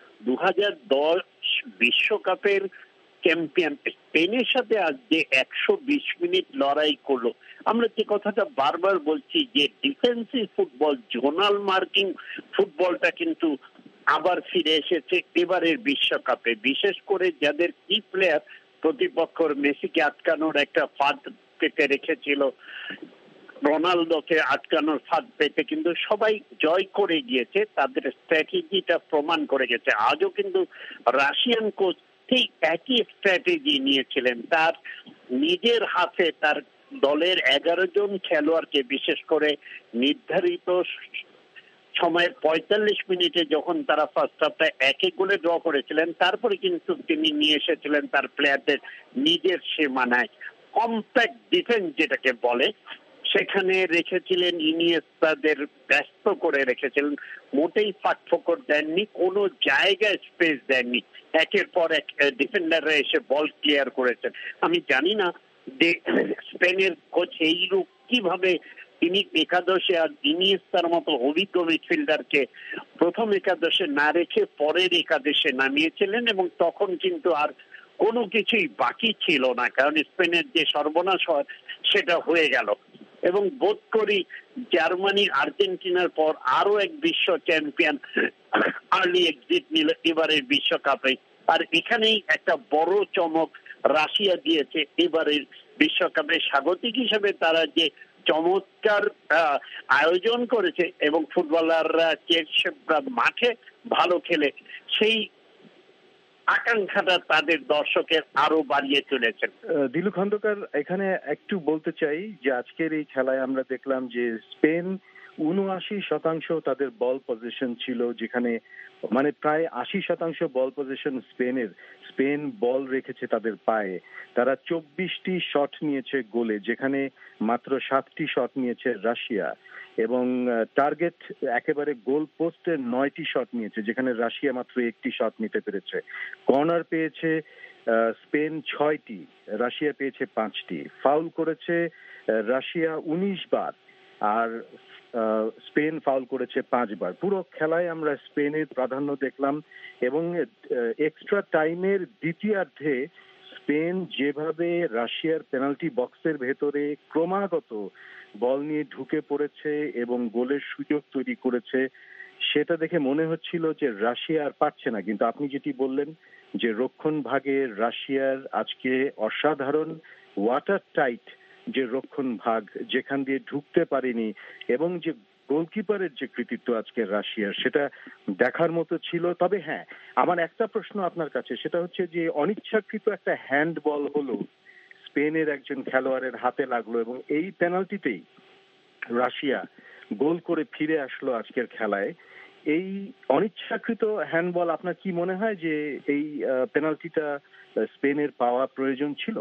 V: 2010 বিশ্বকাপের চ্যাম্পিয়ন স্পেনের সাথে আজ যে 120 মিনিট লড়াই করলো, আমরা যে কথাটা বারবার বলছি যে ডিফেন্সিভ ফুটবল, জোনাল মার্কিং ফুটবলটা কিন্তু আবার ফিরে এসেছে এবারের বিশ্বকাপে। বিশেষ করে যাদের কি প্লেয়ার প্রতিপক্ষর মেসিকে আটকানোর একটা ফাঁদ পেতে রেখেছিল, রোনালদোকে আটকানোর ফাঁদ পেতে কিন্তু সবাই জয় করে গিয়েছে, তাদের স্ট্র্যাটেজিটা প্রমাণ করে গেছে। আজও কিন্তু রাশিয়ান কোচ ঠিক একই স্ট্র্যাটেজি নিয়েছিলেন, তার নিজের হাতে তার দলের 11 জন খেলোয়াড়কে বিশেষ করে নির্ধারিত সময়ে 45 মিনিটে যখন তারা ফার্স্ট হাফটা 1 গোলে ড্র করেছিলেন, তারপরে কিন্তু তিনি নিয়ে এসেছিলেন তার প্লেয়ারদের নিজের সীমানায়। কম্প্যাক্ট ডিফেন্স যেটাকে বলে, সেখানে রেখেছিলেন ইনিয়েস্তাদের ব্যস্ত করে রেখেছিলেন, মোটেই ফাঁকফোকর দেননি, কোনো জায়গায় স্পেস দেননি, একের পর এক ডিফেন্ডাররা এসে বল ক্লিয়ার করেছেন। আমি জানি না যে স্পেনের কোচ এইরূপ কিভাবে তিনি একাদশে আর ইনিয়েস্তার মতো অভিজ্ঞ মিডফিল্ডারকে প্রথম একাদশে না রেখে পরের একাদশে নামিয়েছিলেন, এবং তখন কিন্তু আর কোনো কিছুই বাকি ছিল না, কারণ স্পেনের যে সর্বনাশ হয় সেটা হয়ে গেল। এবং বোধ করি জার্মানি আর্জেন্টিনার পর আরো এক বিশ্ব চ্যাম্পিয়ন আর্লি এক্সিট নিল এবারের বিশ্বকাপে। আর এখানেই একটা বড় চমক রাশিয়া দিয়েছে এবারের বিশ্বকাপে স্বাগতিক হিসেবে। তারা যে চমৎকার আয়োজন করেছে এবং ফুটবলাররা মাঠে ভালো খেলে, সেই আকাঙ্ক্ষাটা তাদের দর্শকের আরো বাড়িয়ে তুলেছেন।
U: দিলু খন্দকার, এখানে একটু বলতে চাই যে আজকের এই খেলায় আমরা দেখলাম যে স্পেন 79% তাদের বল পজিশন ছিল, যেখানে মানে প্রায় 80% বল পজিশন স্পেন বল রেখেছে তাদের পায়ে। তারা 24টি শট নিয়েছে গোলে, যেখানে মাত্র 7টি শট নিয়েছে রাশিয়া, এবং টার্গেট একেবারে গোল পোস্টের 9টি শট নিয়েছে, যেখানে রাশিয়া মাত্র 1টি শট নিতে পেরেছে। কর্নার পেয়েছে স্পেন 6টি, রাশিয়া পেয়েছে 5টি। ফাউল করেছে রাশিয়া 19 বার আর স্পেন ফাউল করেছে 5 বার। পুরো খেলায় আমরা স্পেনের প্রাধান্য দেখলাম, এবং এক্সট্রা টাইমের দ্বিতীয়ার্ধে স্পেন যেভাবে রাশিয়ার পেনাল্টি বক্সের ভেতরে ক্রমাগত বল নিয়ে ঢুকে পড়েছে এবং গোলের সুযোগ তৈরি করেছে, সেটা দেখে মনে হচ্ছিল যে রাশিয়া আর পারছে না। কিন্তু আপনি যেটি বললেন যে রক্ষণ ভাগে রাশিয়ার আজকে অসাধারণ ওয়াটার টাইট যে রক্ষণ ভাগ, যেখান দিয়ে ঢুকতে পারেনি, এবং যে গোলকিপারের যে কৃতিত্ব আজকে রাশিয়ার, সেটা দেখার মতো ছিল। তবে হ্যাঁ, আমার একটা প্রশ্ন আপনার কাছে, সেটা হচ্ছে যে অনিচ্ছাকৃত একটা হ্যান্ডবল হলো, স্পেনের একজন খেলোয়াড়ের হাতে লাগলো, এবং এই পেনাল্টিতেই রাশিয়া গোল করে ফিরে আসলো আজকের খেলায়। এই অনিচ্ছাকৃত হ্যান্ডবল, আপনার কি মনে হয় যে এই পেনাল্টিটা স্পেনের পাওয়া প্রয়োজন ছিল?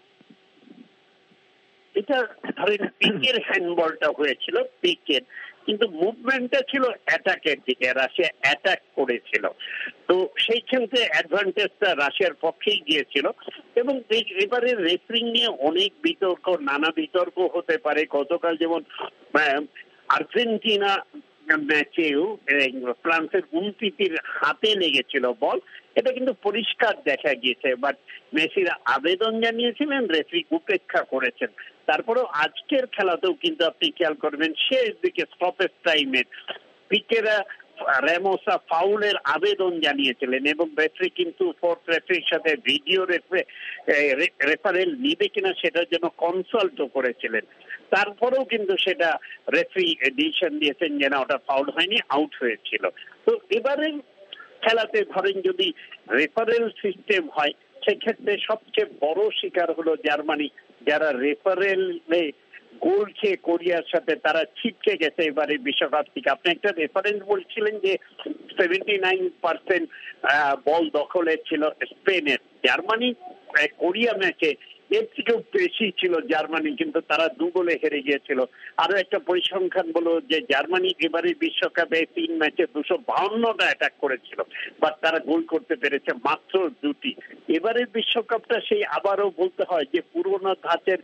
V: এটা ধরেন পিকের হ্যান্ডবলটা হয়েছিল, পিকের, কিন্তু মুভমেন্টটা ছিল অ্যাটাকের দিকে, রাশিয়া অ্যাটাক করেছিল, তো সেই ক্ষেত্রে অ্যাডভান্টেজটা রাশিয়ার পক্ষেই গিয়েছিল। এবং এবারে রেফারিং নিয়ে অনেক বিতর্ক, নানা বিতর্ক হতে পারে। গতকাল যেমন আর্জেন্টিনা ম্যাচেও ফ্রান্সের উমতিতির হাতে লেগেছিল বল, এটা কিন্তু পরিষ্কার দেখা গিয়েছে, বাট মেসিরা আবেদন জানিয়েছিলেন, রেফারি উপেক্ষা করেছেন। তারপরেও আজকের খেলাতেও কিন্তু আপনি খেয়াল করবেন শেষ দিকে স্টপেজ টাইমে পিকেরা রেমোসা ফাউলের আবেদন জানিয়েছিলেন, এবং রেফারি কিন্তু ফোর্থ রেফারির সাথে ভিডিও রেফারেল নিবে কিনা সেটার জন্য কনসাল্টও করেছিলেন। তারপরেও কিন্তু সেটা রেফারি ডিসিশন দিয়েছেন যে না, ওটা ফাউল হয়নি, আউট হয়েছিল। তো এবারে খেলাতে ধরেন যদি রেফারেল সিস্টেম হয়, সেক্ষেত্রে সবচেয়ে বড় শিকার হলো জার্মানি, যারা রেফারেলে গোল খেয়ে কোরিয়ার সাথে তারা ছিটকে গেছে এবারে বিশ্বকাপ থেকে। আপনি একটা রেফারেন্স বলছিলেন যে 79% বল দখলে ছিল স্পেনের, জার্মানি কোরিয়া ম্যাচে এর থেকেও বেশি ছিল জার্মানি, কিন্তু তারা 2 গোলে হেরে গিয়েছিল। আরো একটা পরিসংখ্যান বলো যে জার্মানি এবারে বিশ্বকাপে 3 ম্যাচে 252টা অ্যাটাক করেছিল, বাট তারা গোল করতে পেরেছে মাত্র 2টি। এবারের বিশ্বকাপটা সেই আবারও বলতে হয় যে পুরোনো ধাঁচের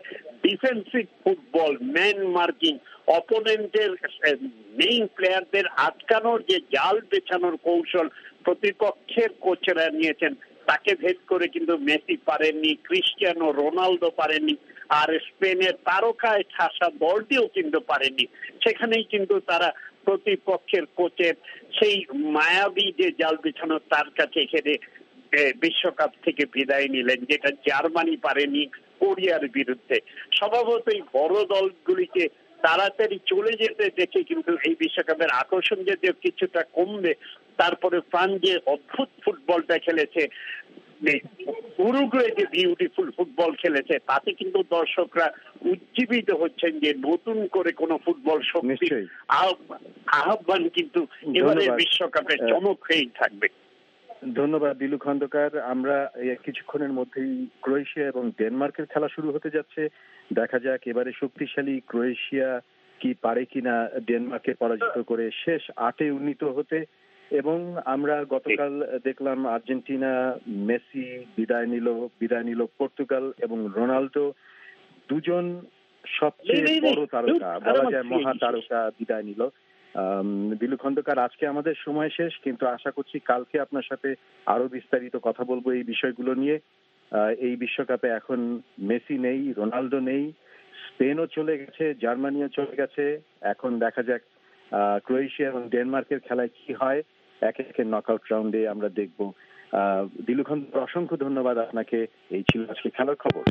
V: ডিফেন্সিভ ফুটবল, ম্যান মার্কিং, অপোনেন্টের মেইন প্লেয়ারদের আটকানোর যে জাল বেছানোর কৌশল প্রতিপক্ষের কোচরা নিয়েছেন, তাকে ভেদ করে কিন্তু মেসি পারেননি, ক্রিস্টিয়ানো রোনালদো পারেননি, আর স্পেনের তারকায় ঠাসা দলটিও কিন্তু পারেননি। সেখানেই কিন্তু তারা প্রতিপক্ষের কোচের সেই মায়াবী যে জাল বিছানো তার কাছে হেরে বিশ্বকাপ থেকে বিদায় নিলেন, যেটা জার্মানি পারেনি কোরিয়ার বিরুদ্ধে। স্বভাবতই বড় দলগুলিকে তাড়াতাড়ি চলে যেতে দেখে কিন্তু এই বিশ্বকাপের আকর্ষণ যদিও কিছুটা কমবে। তারপরে ফ্রান্স যে অদ্ভুত ফুটবলটা খেলেছে, উরুগুয়ে যে বিউটিফুল ফুটবল খেলেছে, তাতে কিন্তু দর্শকরা উজ্জীবিত হচ্ছেন যে নতুন করে কোন ফুটবল শক্তি আহ্বান কিন্তু এবারে বিশ্বকাপের চমক হয়েই থাকবে।
U: ধন্যবাদ দিলু খন্দকার। আমরা কিছুক্ষণের মধ্যেই ক্রোয়েশিয়া এবং ডেনমার্কের খেলা শুরু হতে যাচ্ছে। দেখা যাক এবারে শক্তিশালী ক্রোয়েশিয়া কি পারে কিনা ডেনমার্ককে পরাজিত করে শেষ 8-এ উন্নীত হতে। এবং আমরা গতকাল দেখলাম আর্জেন্টিনা, মেসি বিদায় নিল পর্তুগাল, এবং রোনালদো, দুজন সবচেয়ে বড় তারকা, বলা যায় মহা তারকা বিদায় নিল। দিলু খন্দকার, আজকে আমাদের সময় শেষ, কিন্তু আশা করছি কালকে আপনার সাথে আরো বিস্তারিত কথা বলবো এই বিষয়গুলো নিয়ে। এই বিশ্বকাপে এখন মেসি নেই, রোনালদো নেই, স্পেনও চলে গেছে, জার্মানিও চলে গেছে। এখন দেখা যাক ক্রোয়েশিয়া এবং ডেনমার্কের খেলায় কি হয়। একে একে নকআউট রাউন্ডে আমরা দেখব। দিলু খন্দকার, অসংখ্য ধন্যবাদ আপনাকে। এই ছিল আজকে খেলার খবর।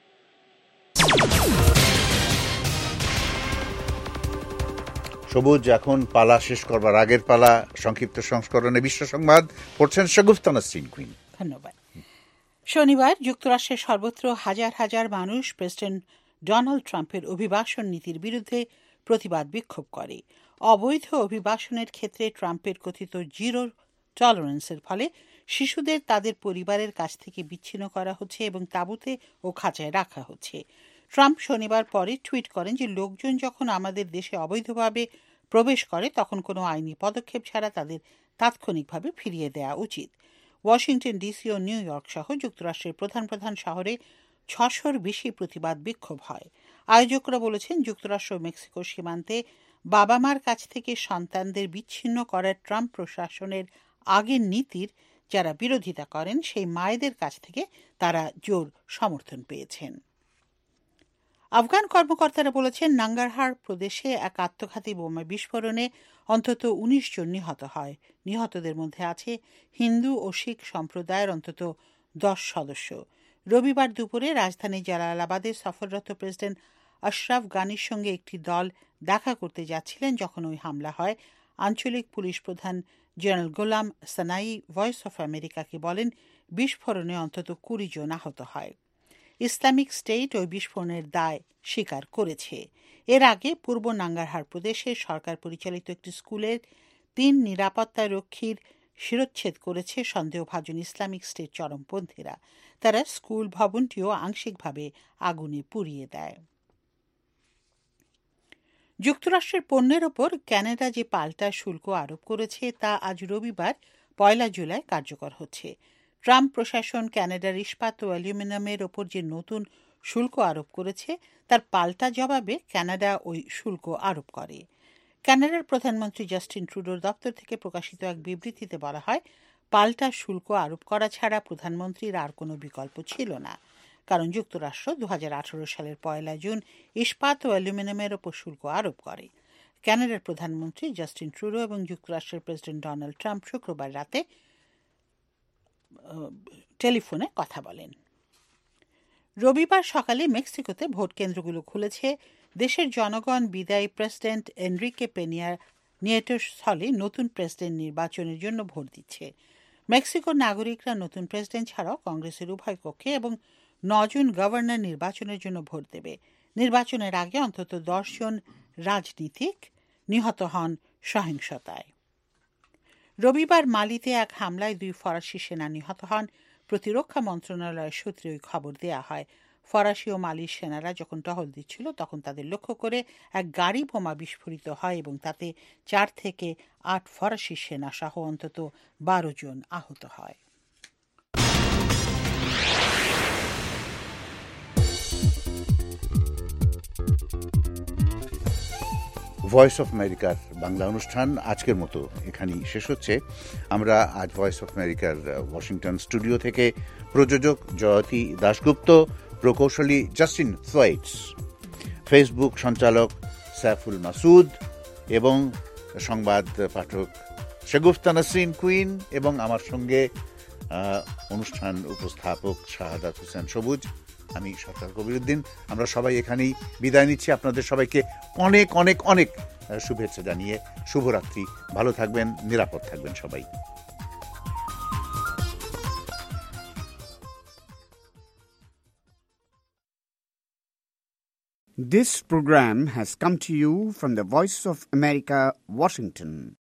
A: সবুজ, এখন পালা শেষ করবার আগের পালা, সংক্ষিপ্ত সংস্করণে বিশ্ব সংবাদ পড়ছেন শাগুফতা নাসরিন কুইন।
E: ধন্যবাদ। শনিবার যুক্তরাষ্ট্রের সর্বত্র হাজার হাজার মানুষ প্রেসিডেন্ট ডোনাল্ড ট্রাম্পের অভিবাসন নীতির বিরুদ্ধে প্রতিবাদ বিক্ষোভ করে। অবৈধ অভিবাসনের ক্ষেত্রে ট্রাম্পের কথিত জিরো টলারেন্সের ফলে শিশুদের তাদের পরিবারের কাছ থেকে বিচ্ছিন্ন করা হচ্ছে এবং তাঁবুতে ও খাঁচায় রাখা হচ্ছে। ট্রাম্প শনিবার পরে টুইট করেন যে লোকজন যখন আমাদের দেশে অবৈধভাবে প্রবেশ করে তখন কোনো আইনি পদক্ষেপ ছাড়া তাদের তাৎক্ষণিকভাবে ফিরিয়ে দেওয়া উচিত। ওয়াশিংটন ডিসি ও নিউ ইয়র্ক সহ যুক্তরাষ্ট্রের প্রধান প্রধান শহরে 600-র বেশি প্রতিবাদ বিক্ষোভ হয়। আয়োজকরা বলেছেন যুক্তরাষ্ট্র ও মেক্সিকো সীমান্তে বাবা মার কাছ থেকে সন্তানদের বিচ্ছিন্ন করার ট্রাম্প প্রশাসনের আগের নীতির যারা বিরোধিতা করেন সেই মায়েদের কাছ থেকে তারা জোর সমর্থন পেয়েছেন। আফগান কর্মকর্তারা বলেছেন নাঙ্গারহার প্রদেশে এক আত্মঘাতী বোমা বিস্ফোরণে অন্তত 19 জন নিহত হয়। নিহতদের মধ্যে আছে হিন্দু ও শিখ সম্প্রদায়ের অন্তত 10 সদস্য। রবিবার দুপুরে রাজধানী জালালাবাদে সফররত প্রেসিডেন্ট আশরাফ গানির সঙ্গে একটি দল দেখা করতে যাচ্ছিলেন যখন ওই হামলা হয়। আঞ্চলিক পুলিশ প্রধান general Golam Sanai voice of আমেরিকাকে বলেন বিস্ফোরণে অন্তত 20 জন আহত হয়। ইসলামিক স্টেট ওই বিস্ফোরণের দায় স্বীকার করেছে। এর আগে পূর্ব নাঙ্গারহার প্রদেশে সরকার পরিচালিত একটি স্কুলের 3 নিরাপত্তা রক্ষীর শিরচ্ছেদ করেছে সন্দেহভাজন ইসলামিক স্টেট চরমপন্থীরা। তারা স্কুল ভবনটিও আংশিকভাবে আগুনে পুড়িয়ে দেয়। যুক্তরাষ্ট্রের পণ্যের ওপর কানাডা যে পাল্টা শুল্ক আরোপ করেছে তা আজ রবিবার 1 জুলাই কার্যকর হচ্ছে। ট্রাম্প প্রশাসন কানাডার ইস্পাত ও অ্যালুমিনিয়ামের ওপর যে নতুন শুল্ক আরোপ করেছে তার পাল্টা জবাবে কানাডা ওই শুল্ক আরোপ করে। কানাডার প্রধানমন্ত্রী জাস্টিন ট্রুডোর দপ্তর থেকে প্রকাশিত এক বিবৃতিতে বলা হয়, পাল্টা শুল্ক আরোপ করা ছাড়া প্রধানমন্ত্রীর আর কোনো বিকল্প ছিল না, কারণ যুক্তরাষ্ট্র 2018 সালের 1 জুন ইস্পাত ও অ্যালুমিনিয়ামের ওপর শুল্ক আরোপ করে। কানাডার প্রধানমন্ত্রী জাস্টিন ট্রুডো এবং যুক্তরাষ্ট্রের প্রেসিডেন্ট ডোনাল্ড ট্রাম্প শুক্রবার রাতে টেলিফোনে কথা বলেন। রবিবার সকালে মেক্সিকোতে ভোট কেন্দ্রগুলো খুলেছে। দেশের জনগণ বিদায়ী প্রেসিডেন্ট এনরিকে পেনিয়া নিয়েটোর স্থলে নতুন প্রেসিডেন্ট নির্বাচনের জন্য ভোট দিচ্ছে। মেক্সিকোর নাগরিকরা নতুন প্রেসিডেন্ট ছাড়াও কংগ্রেসের উভয় কক্ষে এবং 9 জন গভর্নর নির্বাচনের জন্য ভোট দেবে। নির্বাচনের আগে অন্তত 10 জন রাজনীতিক নিহত হন সহিংসতায়। রবিবার মালিতে এক হামলায় 2 ফরাসি সেনা নিহত হন। প্রতিরক্ষা মন্ত্রণালয়ের সূত্রে ওই খবর দেয়া হয়। ফরাসি ও মালির সেনারা যখন টহল দিচ্ছিল তখন তাদের লক্ষ্য করে এক গাড়ি বোমা বিস্ফোরিত হয় এবং তাতে 4 থেকে 8 ফরাসি সেনা সহ অন্তত 12 জন আহত হয়।
A: ভয়েস অফ আমেরিকার বাংলা অনুষ্ঠান আজকের মতো এখানেই শেষ হচ্ছে। আমরা আজ ভয়েস অফ আমেরিকার ওয়াশিংটন স্টুডিও থেকে প্রযোজক জয়তী দাশগুপ্ত, প্রকৌশলী জাস্টিন থোয়াইটস, ফেসবুক সঞ্চালক সাইফুল মাসুদ এবং সংবাদ পাঠক শেগুফতা নাসরিন কুইন এবং আমার সঙ্গে অনুষ্ঠান উপস্থাপক শাহাদাত হোসেন সবুজ, আমি সরকার কবিরুদ্দিন। আমরা সবাই এখানেই বিদায় নিচ্ছি। আপনাদের সবাইকে অনেক অনেক অনেক শুভেচ্ছা জানিয়ে শুভরাত্রি। ভালো থাকবেন, নিরাপদ থাকবেন সবাই।
H: This program has come to you from the Voice of America, Washington.